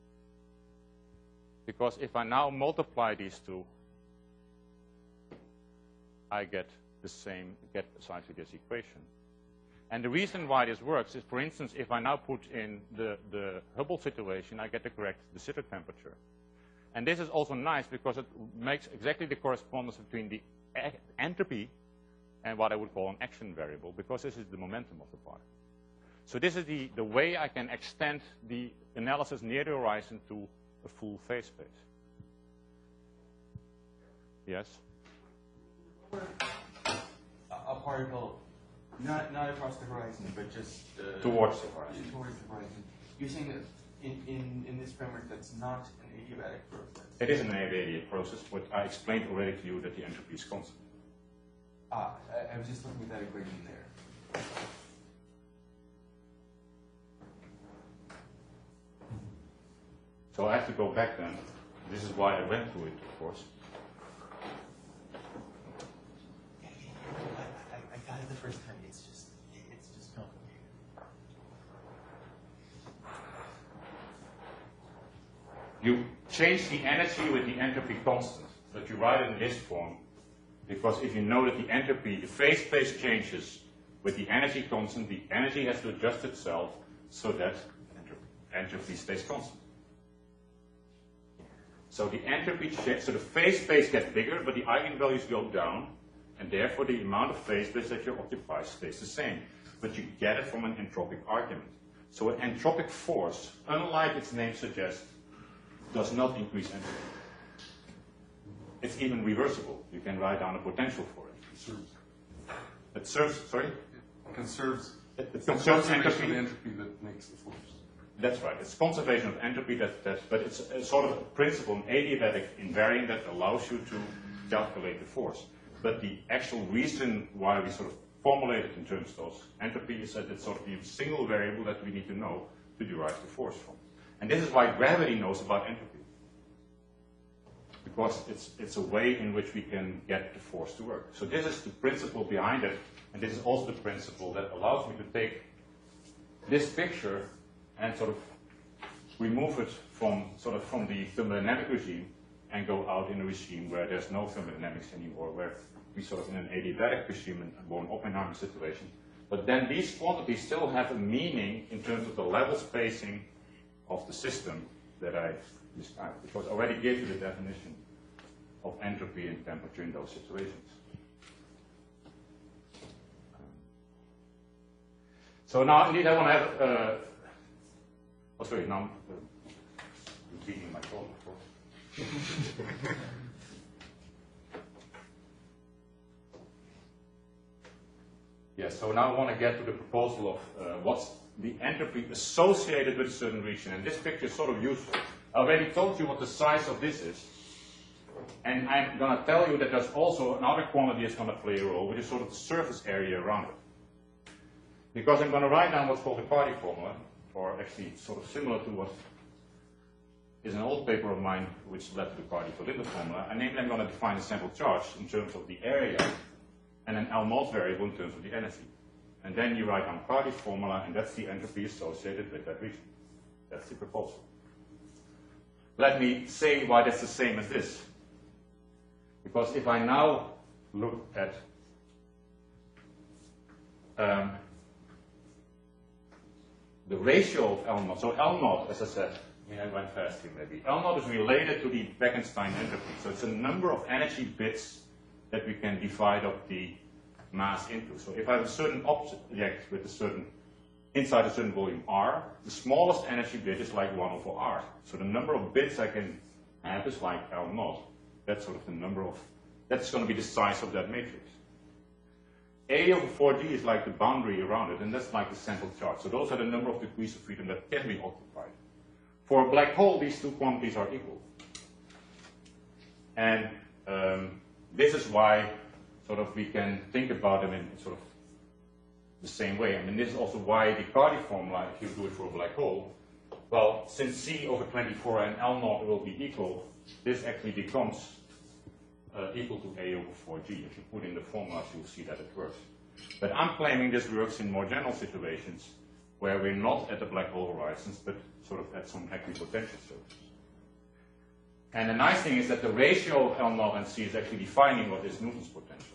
Because if I now multiply these two, I get precisely this equation. And the reason why this works is, for instance, if I now put in the Hubble situation, I get the correct De Sitter temperature. And this is also nice because it makes exactly the correspondence between the entropy and what I would call an action variable, because this is the momentum of the particle. So this is the way I can extend the analysis near the horizon to a full phase space. Yes? A particle, not across the horizon, but just Towards the horizon. Towards the horizon. You're saying that in this framework that's not an adiabatic process? It is an adiabatic process, but I explained already to you that the entropy is constant. I was just looking at that equation there. So I have to go back then. This is why I went to it, of course. I got it the first time. It's just complicated. You change the energy with the entropy constant, but you write it in this form, because if you know that the entropy, the phase space changes with the energy constant, the energy has to adjust itself so that entropy stays constant. So the entropy changes, so the phase space gets bigger, but the eigenvalues go down, and therefore the amount of phase space that you occupy stays the same. But you get it from an entropic argument. So an entropic force, unlike its name suggests, does not increase entropy. It's even reversible. You can write down a potential for it. It serves, sorry? Conserves. It conserves Conservation entropy. of entropy that makes the force. That's right. It's conservation of entropy, but it's a sort of a principle, an adiabatic invariant that allows you to calculate the force. But the actual reason why we sort of formulate it in terms of entropy is that it's sort of the single variable that we need to know to derive the force from. And this is why gravity knows about entropy. Because it's a way in which we can get the force to work. So this is the principle behind it, and this is also the principle that allows me to take this picture and sort of remove it from the thermodynamic regime and go out in a regime where there's no thermodynamics anymore, where we sort of in an adiabatic regime and Born-Oppenheimer situation. But then these quantities still have a meaning in terms of the level spacing of the system that I described, because I already gave you the definition of entropy and temperature in those situations. So now indeed I want to have, oh sorry, now I'm repeating my thought, of course. Yes, so now I want to get to the proposal of what's the entropy associated with a certain region. And this picture is sort of useful. I already told you what the size of this is. And I'm going to tell you that there's also another quantity that's going to play a role, which is sort of the surface area around it. Because I'm going to write down what's called the Carty formula, or actually sort of similar to what is an old paper of mine which led to the Carty-Verlinde formula. And namely, I'm going to define the central charge in terms of the area and an L0 variable in terms of the energy. And then you write down Carty's formula, and that's the entropy associated with that region. That's the proposal. Let me say why that's the same as this. Because if I now look at the ratio of L0, so L0, as I said, I went fast here maybe. L0 is related to the Bekenstein entropy. So it's a number of energy bits that we can divide up the mass into. So if I have a certain object with a certain, inside a certain volume R, the smallest energy bit is like 1 over R. So the number of bits I can have is like L0. That's sort of the number of, that's going to be the size of that matrix. A over 4D is like the boundary around it, and that's like the central charge. So those are the number of degrees of freedom that can be occupied. For a black hole, these two quantities are equal. And this is why sort of we can think about them in sort of the same way. I mean, this is also why the Carty formula, if you do it for a black hole, well, since C over 24 and L0 will be equal, this actually becomes equal to A over 4G. If you put in the formulas, you'll see that it works. But I'm claiming this works in more general situations where we're not at the black hole horizons, but sort of at some equipotential surfaces. And the nice thing is that the ratio of L0 and C is actually defining what is Newton's potential.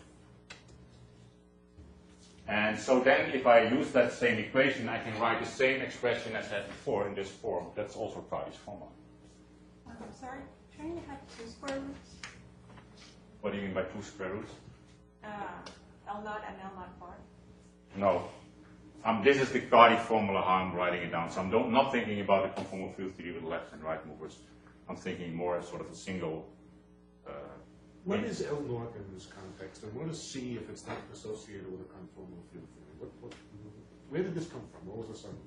And so then if I use that same equation, I can write the same expression as I had before in this form. That's also Carty's formula. I'm sorry, trying to have 2 square roots? What do you mean by 2 square roots? L0 and L0 bar. No. This is the Carty formula, how I'm writing it down. So I'm not thinking about the conformal field theory with left and right movers. I'm thinking more as sort of a single. What is L naught in this context, and what is C if it's not associated with a conformal field theory? Where did this come from? What was the sum?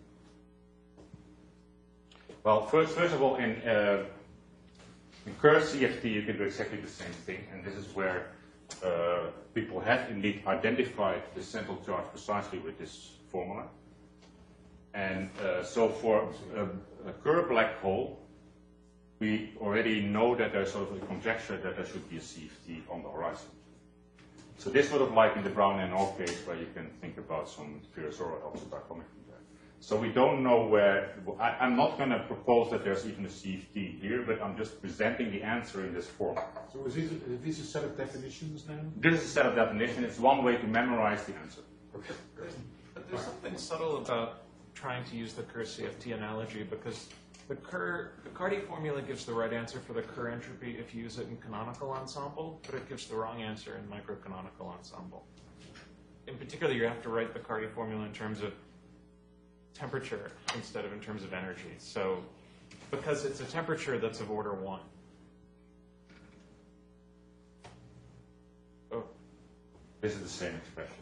Well, first of all, in curve CFT, you can do exactly the same thing, and this is where people have indeed identified the central charge precisely with this formula. And so for a Kerr black hole, we already know that there's sort of a conjecture that there should be a CFT on the horizon. So this sort of like in the Brown and Orr case where you can think about some Virasoro algebra coming from there. So we don't know where, I'm not going to propose that there's even a CFT here, but I'm just presenting the answer in this form. So is this a set of definitions now? This is a set of definitions. It's one way to memorize the answer. Okay. But there's something subtle about trying to use the Kerr CFT analogy, because the Carty formula gives the right answer for the Kerr entropy if you use it in canonical ensemble, but it gives the wrong answer in microcanonical ensemble. In particular, you have to write the Carty formula in terms of temperature instead of in terms of energy. So, because it's a temperature that's of order 1. Oh. This is the same expression.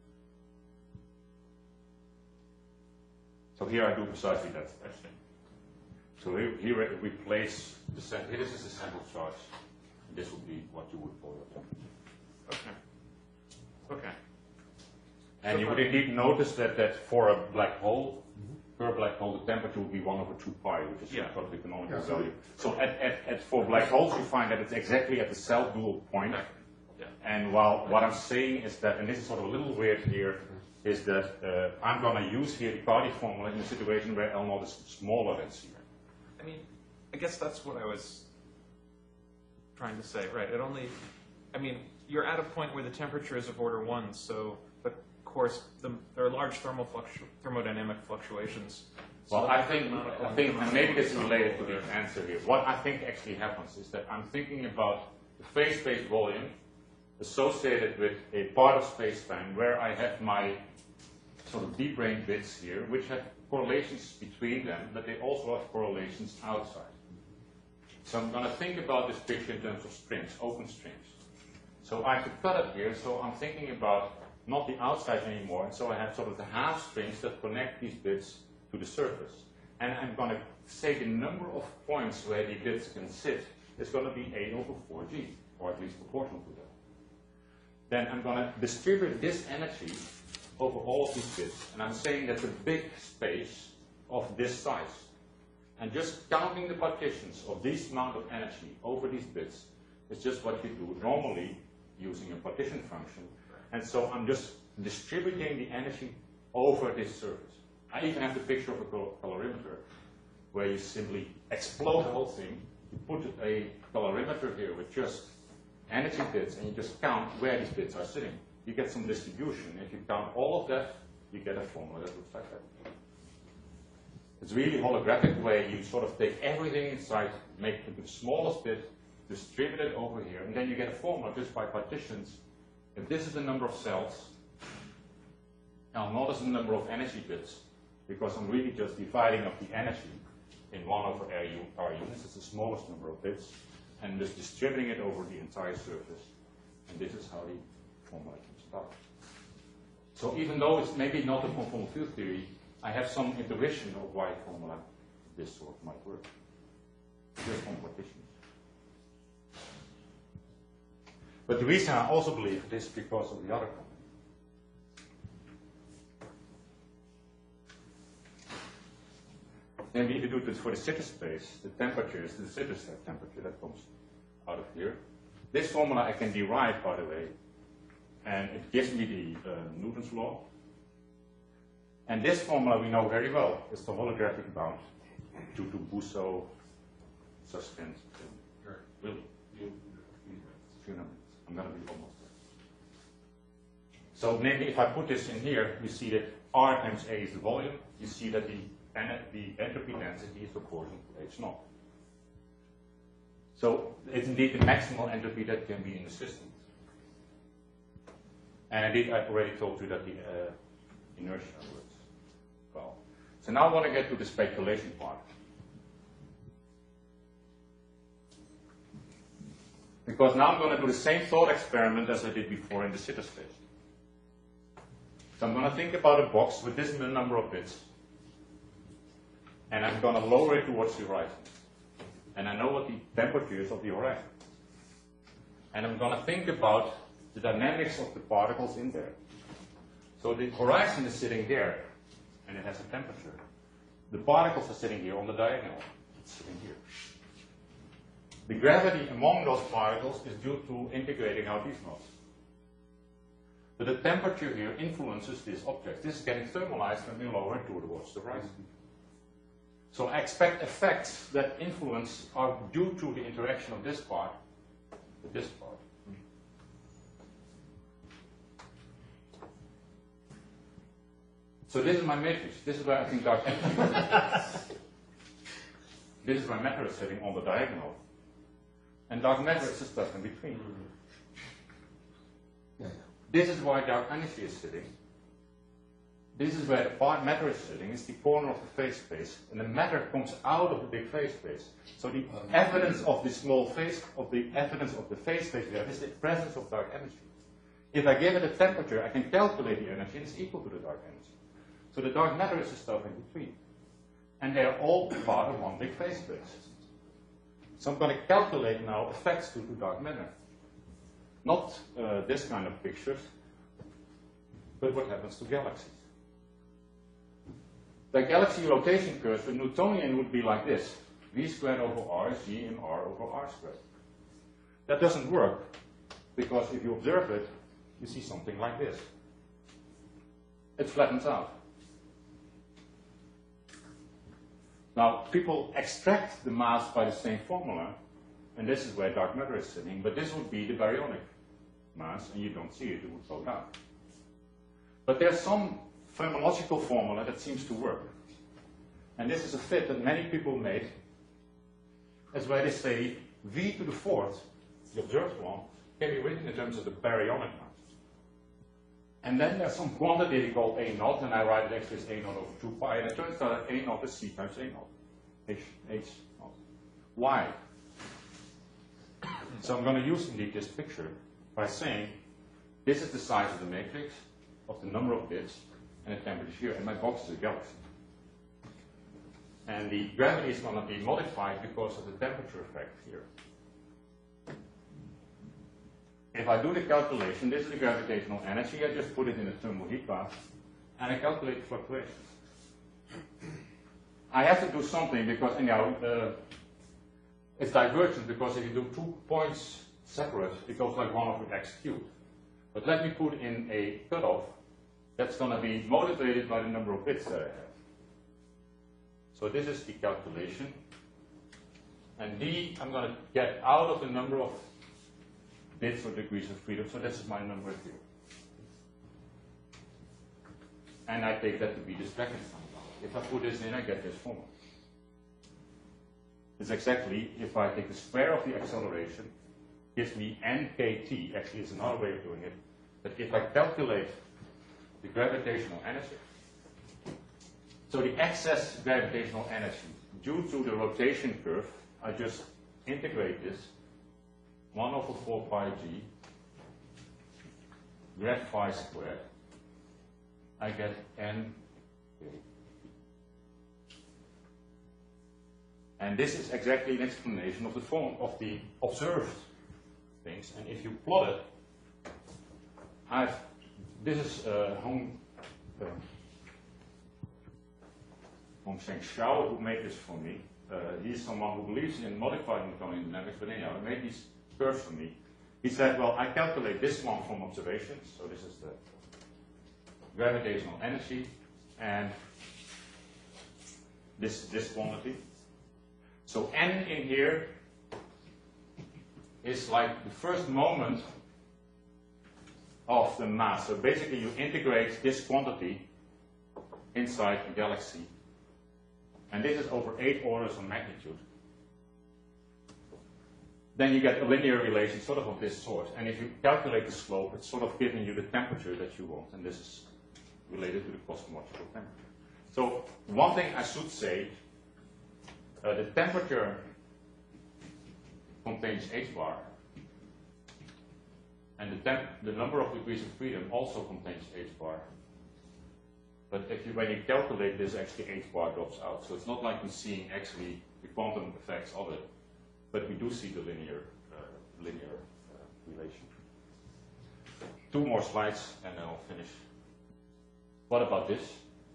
So here I do precisely that expression. So here we place the center. This is the central charge. This would be what you would call your temperature. Okay. Okay. And you would indeed notice that for a black hole, per black hole, the temperature would be 1 over 2 pi, which is sort of the canonical value. So for black holes, you find that it's exactly at the self-dual point. Yeah. And while what I'm saying is that, and this is sort of a little weird here, is that I'm going to use here the Carty formula in a situation where L0 is smaller than C. I mean, I guess that's what I was trying to say, right? You're at a point where the temperature is of order 1, so, but of course, there are large thermodynamic fluctuations. Well, So I think, and maybe this is related to the answer here. What I think actually happens is that I'm thinking about the phase-space volume associated with a part of space-time where I have my sort of deep range bits here, which have correlations between them, but they also have correlations outside. So I'm going to think about this picture in terms of strings, open strings. So I have to cut it here, so I'm thinking about not the outside anymore, and so I have sort of the half strings that connect these bits to the surface. And I'm going to say the number of points where the bits can sit is going to be A over 4G, or at least proportional to that. Then I'm going to distribute this energy over all of these bits, and I'm saying that's a big space of this size. And just counting the partitions of this amount of energy over these bits is just what you do normally using a partition function. And so I'm just distributing the energy over this surface. I even have the picture of a colorimeter, where you simply explode the whole thing. You put a colorimeter here with just energy bits, and you just count where these bits are sitting. You get some distribution. If you count all of that, you get a formula that looks like that. It's really holographic way. You sort of take everything inside, make it the smallest bit, distribute it over here, and then you get a formula just by partitions. If this is the number of cells, now notice the number of energy bits, because I'm really just dividing up the energy in 1 over R units. It's the smallest number of bits, and just distributing it over the entire surface. And this is how the formula comes about. So even though it's maybe not a conformal field theory, I have some intuition of why a formula of this sort might work. Just on partitions. But the reason I also believe it is because of the other comment. Maybe if you do this for the Sitter space, the temperature is the Sitter temperature that comes out of here. This formula I can derive, by the way, and it gives me the Newton's law. And this formula we know very well. It's the holographic bound due to Bousso, Susskind, and Willy. Few numbers. I'm going to be almost there. So maybe if I put this in here, you see that R times A is the volume. You see that the entropy density is proportional to H naught. So it's indeed the maximal entropy that can be in the system. And indeed, I've already told you that the inertia works well. So now I want to get to the speculation part. Because now I'm going to do the same thought experiment as I did before in the Sitter space. So I'm going to think about a box with this number of bits. And I'm going to lower it towards the horizon. And I know what the temperature is of the horizon. And I'm going to think about the dynamics of the particles in there. So the horizon is sitting there, and it has a temperature. The particles are sitting here on the diagonal. It's sitting here. The gravity among those particles is due to integrating out these modes. So the temperature here influences this object. This is getting thermalized when we lower it towards the horizon. So I expect effects that influence are due to the interaction of this part with this part. So this is my matrix. This is where I think dark energy. This is where matter is sitting on the diagonal. And dark matter is the stuff in between. This is why dark energy is sitting. This is where the part matter is sitting. It's the corner of the phase space. And the matter comes out of the big phase space. So the evidence of the small phase, of the evidence of the phase space there is the presence of dark energy. If I give it a temperature, I can calculate the energy, and it's equal to the dark energy. So the dark matter is the stuff in between. And they are all part of one big phase space. So I'm going to calculate now effects due to dark matter. Not this kind of pictures, but what happens to galaxies. The galaxy rotation curve for Newtonian would be like this. V squared over R is G and R over R squared. That doesn't work, because if you observe it, you see something like this. It flattens out. Now, people extract the mass by the same formula, and this is where dark matter is sitting, but this would be the baryonic mass, and you don't see it, it would go down. But there's some phenomenological formula that seems to work. And this is a fit that many people made, as where they say V to the fourth, the observed one, can be written in terms of the baryonic mass. And then there's some quantity called A naught, and I write it actually as A naught over 2 pi, and it turns out that A naught is C times A naught, H naught. Why? So I'm going to use indeed this picture by saying this is the size of the matrix, of the number of bits, and the temperature here, and my box is a galaxy. And the gravity is going to be modified because of the temperature effect here. If I do the calculation, this is the gravitational energy, I just put it in a thermal heat bath, and I calculate the fluctuations. I have to do something because, anyhow, it's divergent because if you do 2 points separate, it goes like 1 over x cubed. But let me put in a cutoff that's going to be motivated by the number of bits that I have. So this is the calculation. And d, I'm going to get out of the number of bits or degrees of freedom, so this is my number here. And I take that to be this Bekenstein bound. If I put this in, I get this formula. It's exactly, if I take the square of the acceleration, gives me nkt, actually it's another way of doing it, that if I calculate the gravitational energy, so the excess gravitational energy due to the rotation curve, I just integrate this 1 over 4 pi g grad phi squared. I get n. And this is exactly an explanation of the form of the observed things. And if you plot it, this is Hong Sheng Xiao who made this for me. He's someone who believes in modified Newtonian dynamics, but anyhow, he made these curves for me. He said, well, I calculate this one from observations, so this is the gravitational energy, and this quantity. So n in here is like the first moment of the mass. So basically you integrate this quantity inside the galaxy. And this is over 8 orders of magnitude. Then you get a linear relation sort of this sort. And if you calculate the slope, it's sort of giving you the temperature that you want. And this is related to the cosmological temperature. So one thing I should say, the temperature contains h bar, and the number of degrees of freedom also contains h bar. But when you calculate this, actually h bar drops out. So it's not like we're seeing actually the quantum effects of it, but we do see the linear relation. 2 more slides and then I'll finish. What about this?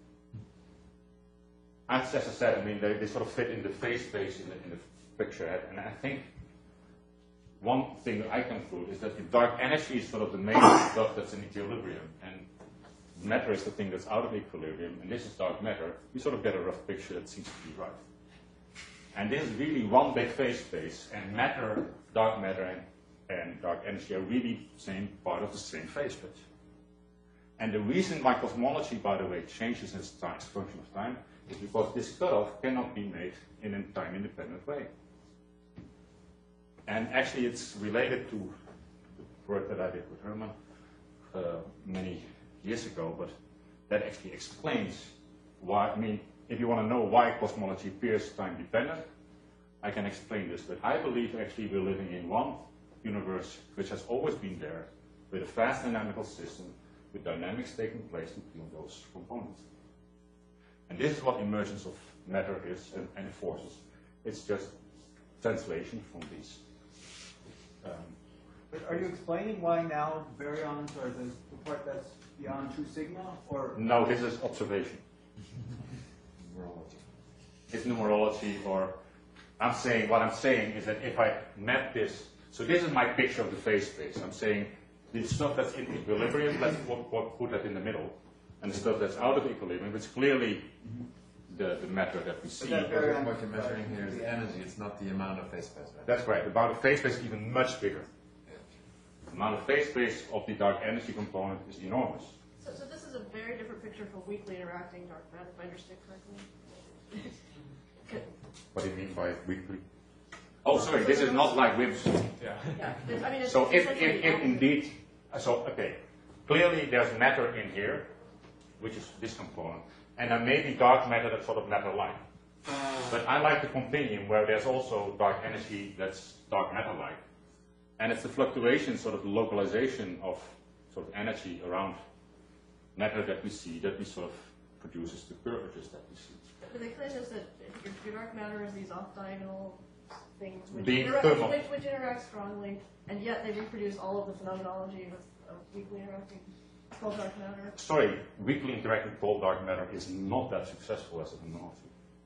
As I said, I mean, they sort of fit in the phase space in the picture head, and I think one thing that I conclude is that the dark energy is sort of the main stuff that's in equilibrium, and matter is the thing that's out of equilibrium, and this is dark matter. You sort of get a rough picture that seems to be right. And this is really one big phase space, and matter, dark matter, and dark energy are really part of the same phase space. And the reason why cosmology, by the way, changes as a function of time is because this cutoff cannot be made in a time-independent way. And actually, it's related to the work that I did with Herman many years ago, but that actually explains why. I mean, if you want to know why cosmology appears time-dependent, I can explain this. But I believe actually we're living in one universe which has always been there, with a fast dynamical system, with dynamics taking place between those components. And this is what emergence of matter is and forces. It's just translation from these. But are you explaining why now baryons are the part that's beyond 2 sigma, or? No, this is observation. Numerology. It's numerology, or what I'm saying is that if I map this, so this is my picture of the phase space. I'm saying the stuff that's in equilibrium, let's put that in the middle, and the stuff that's out of equilibrium, it's clearly the matter that we see. But that What you're measuring here is the energy, it's not the amount of phase space, right? That's right. The amount of phase space is even much bigger. The amount of phase space of the dark energy component is enormous. So this is a very different picture for weakly interacting dark matter, if I understand correctly. What do you mean by weakly? Oh, sorry, this is not like WIMS. Yeah. Yeah, I mean, it's So if essentially indeed, okay, clearly there's matter in here, which is this component, and there may be dark matter that's sort of matter-like. But I like the continuum where there's also dark energy that's dark matter-like. And it's the fluctuation, sort of the localization of sort of energy around matter that we see, that we sort of produces the curvatures that we see. But the claim is that your dark matter is these off-diagonal things which, The thermal- which interact strongly, and yet they reproduce all of the phenomenology of weakly interacting cold dark matter. Sorry, weakly interacting cold dark matter is not that successful as a phenomenology.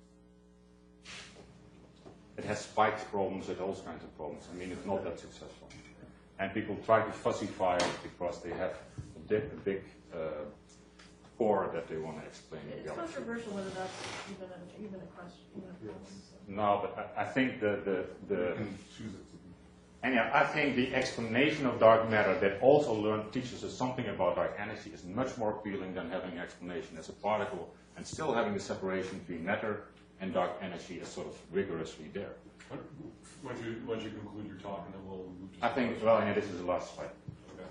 It has spikes problems, it has all kinds of problems. I mean, it's not that successful. And people try to fussify it because they have a big core that they want to explain. It's controversial whether that's even a question, even a problem. So. No, but I think You can choose it to be. anyhow, I think the explanation of dark matter that also teaches us something about dark energy is much more appealing than having an explanation as a particle and still having the separation between matter and dark energy is sort of rigorously there. Once you conclude your talk, and then we'll move to. I think, well, yeah, this is the last slide. Okay.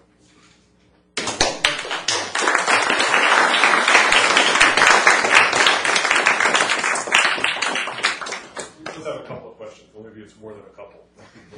Let's have a couple of questions. Well, maybe it's more than a couple.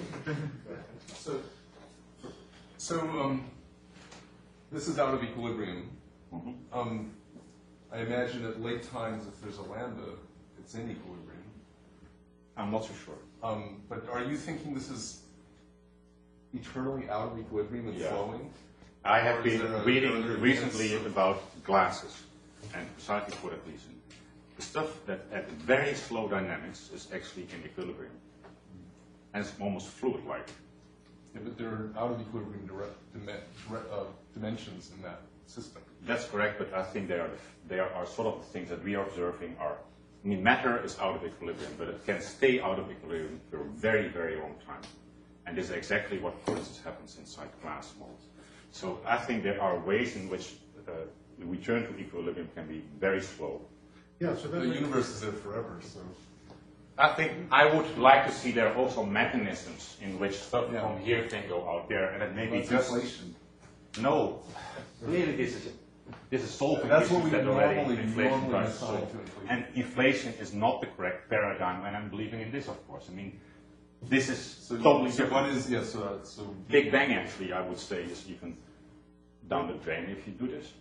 So this is out of equilibrium. Mm-hmm. I imagine at late times, if there's a lambda, it's in equilibrium. I'm not so sure. But are you thinking this is eternally out of equilibrium and Yeah. flowing? I have Or is been there a- reading are there recently events- about glasses, and precisely for that reason. The stuff that at very slow dynamics is actually in equilibrium. And it's almost fluid-like. Yeah, but there are out of equilibrium dimensions in that system. That's correct, but I think they are sort of the things that we are observing are, I mean, matter is out of equilibrium, but it can stay out of equilibrium for a very, very long time. And this is exactly what, for instance, happens inside glass molds. So I think there are ways in which the return to equilibrium can be very slow. Yeah, so The universe is there forever, so. I think I would like to see there also mechanisms in which stuff Yeah. from here can go out there, and it may be That's just inflation. no. Clearly, this is solving That's what issues we that already normally inflation tries to assign solve. to inflation. And inflation is not the correct paradigm, and I'm believing in this, of course. I mean, this is totally So different. what is, yeah, so Big Bang, actually, I would say, is even down the drain if you do this.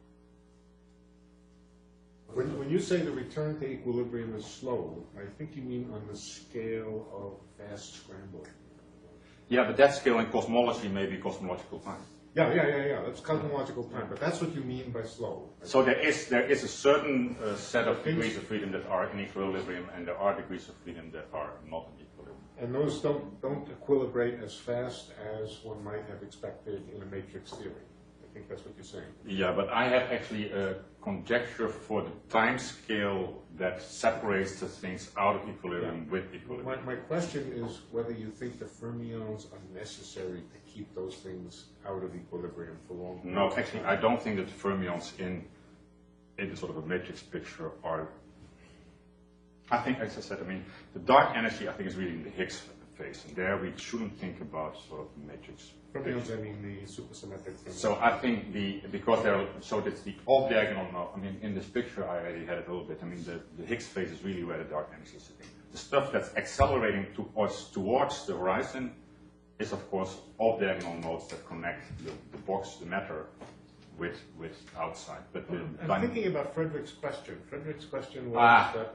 When you say the return to equilibrium is slow, I think you mean on the scale of fast scrambling. Yeah, but that scale in cosmology may be cosmological time. Yeah. That's cosmological time, but that's what you mean by slow. So there is a certain set of degrees of freedom that are in equilibrium, and there are degrees of freedom that are not in equilibrium. And those don't equilibrate as fast as one might have expected in a matrix theory. I think that's what you're saying. Yeah, but I have actually a conjecture for the time scale that separates the things out of equilibrium with equilibrium. My question is whether you think the fermions are necessary to keep those things out of equilibrium for long. No, actually, I don't think that the fermions in the sort of a matrix picture are. I think, as I said, I mean, the dark energy, I think, is really in the Higgs phase, and there we shouldn't think about sort of the matrix. Fermions, I mean the supersymmetric fermions. So I think because they're, so that's the off-diagonal node. I mean, in this picture, I already had it a little bit. I mean, the Higgs phase is really where the dark energy is sitting. The stuff that's accelerating towards the horizon is, of course, off-diagonal nodes that connect the box, the matter, with outside. But I'm thinking about Frederick's question. Frederick's question was that,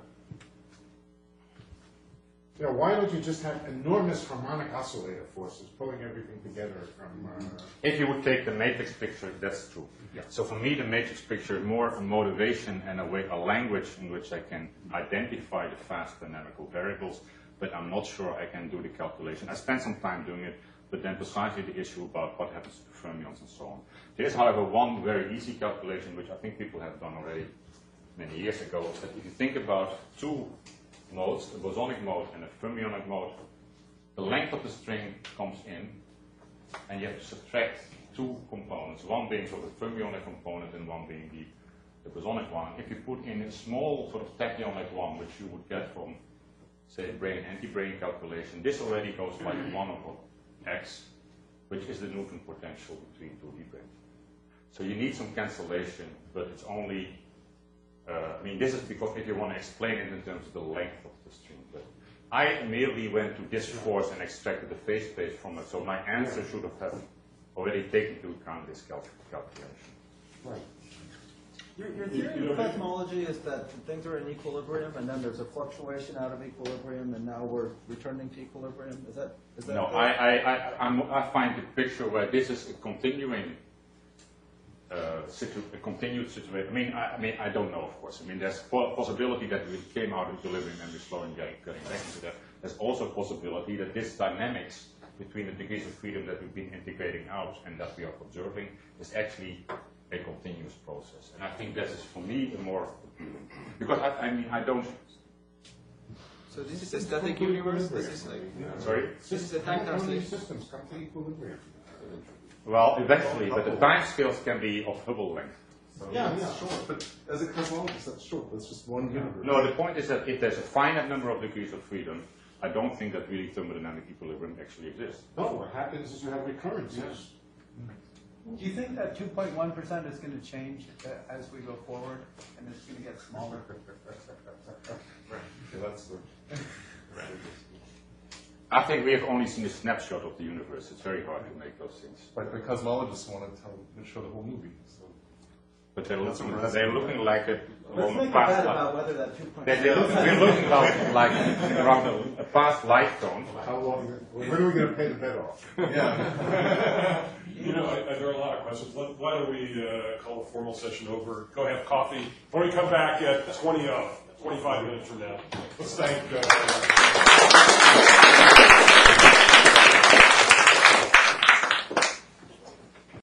you know, why don't you just have enormous harmonic oscillator forces pulling everything together from... if you would take the matrix picture, that's true. Yeah. So for me, the matrix picture is more a motivation and a language in which I can identify the fast dynamical variables, but I'm not sure I can do the calculation. I spent some time doing it, but then precisely the issue about what happens to the fermions and so on. There is, however, one very easy calculation, which I think people have done already many years ago, is that if you think about two modes, a bosonic mode and a fermionic mode, the length of the string comes in, and you have to subtract two components, one being sort of the fermionic component and one being the bosonic one. If you put in a small sort of tachyonic one, which you would get from, say, brane anti-brane calculation, this already goes like 1 over x, which is the Newton potential between two d-branes. So you need some cancellation, but it's only I mean, this is because if you want to explain it in terms of the length of the string. But I merely went to this force and extracted the phase space from it, so my answer should have already taken into account this calculation. Right. Your theory of cosmology is that things are in equilibrium, and then there's a fluctuation out of equilibrium, and now we're returning to equilibrium. Is that? No, I find the picture where this is a continuing, a continued situation. I mean, I don't know, of course. I mean, there's a possibility that we came out of equilibrium and we're slowly getting back into that. There's also a possibility that this dynamics between the degrees of freedom that we've been integrating out and that we are observing is actually a continuous process. And I think that is, for me, a more appealing. Because, I don't... So this is a static universe? This is like... Sorry? This is a time translation. Systems come to equilibrium. Well, eventually, but the time scales can be of Hubble length. Yeah, sure. But as a cosmologist, that's short. That's just one universe. No, the point is that if there's a finite number of degrees of freedom, I don't think that really thermodynamic equilibrium actually exists. No, what happens is you have recurrences. Do you think that 2.1% is going to change as we go forward, and it's going to get smaller? Okay, that's the... I think we have only seen a snapshot of the universe. It's very hard to make those things. But the cosmologists want to show the whole movie. So. But they're looking like a Let's make a bet about whether that 2.1%... We're looking like around a past lifetime. How long? When are we going to pay the bet off? Yeah. There are a lot of questions. Why don't we call a formal session over, go have coffee, when we come back at 25 minutes from now. Let's thank...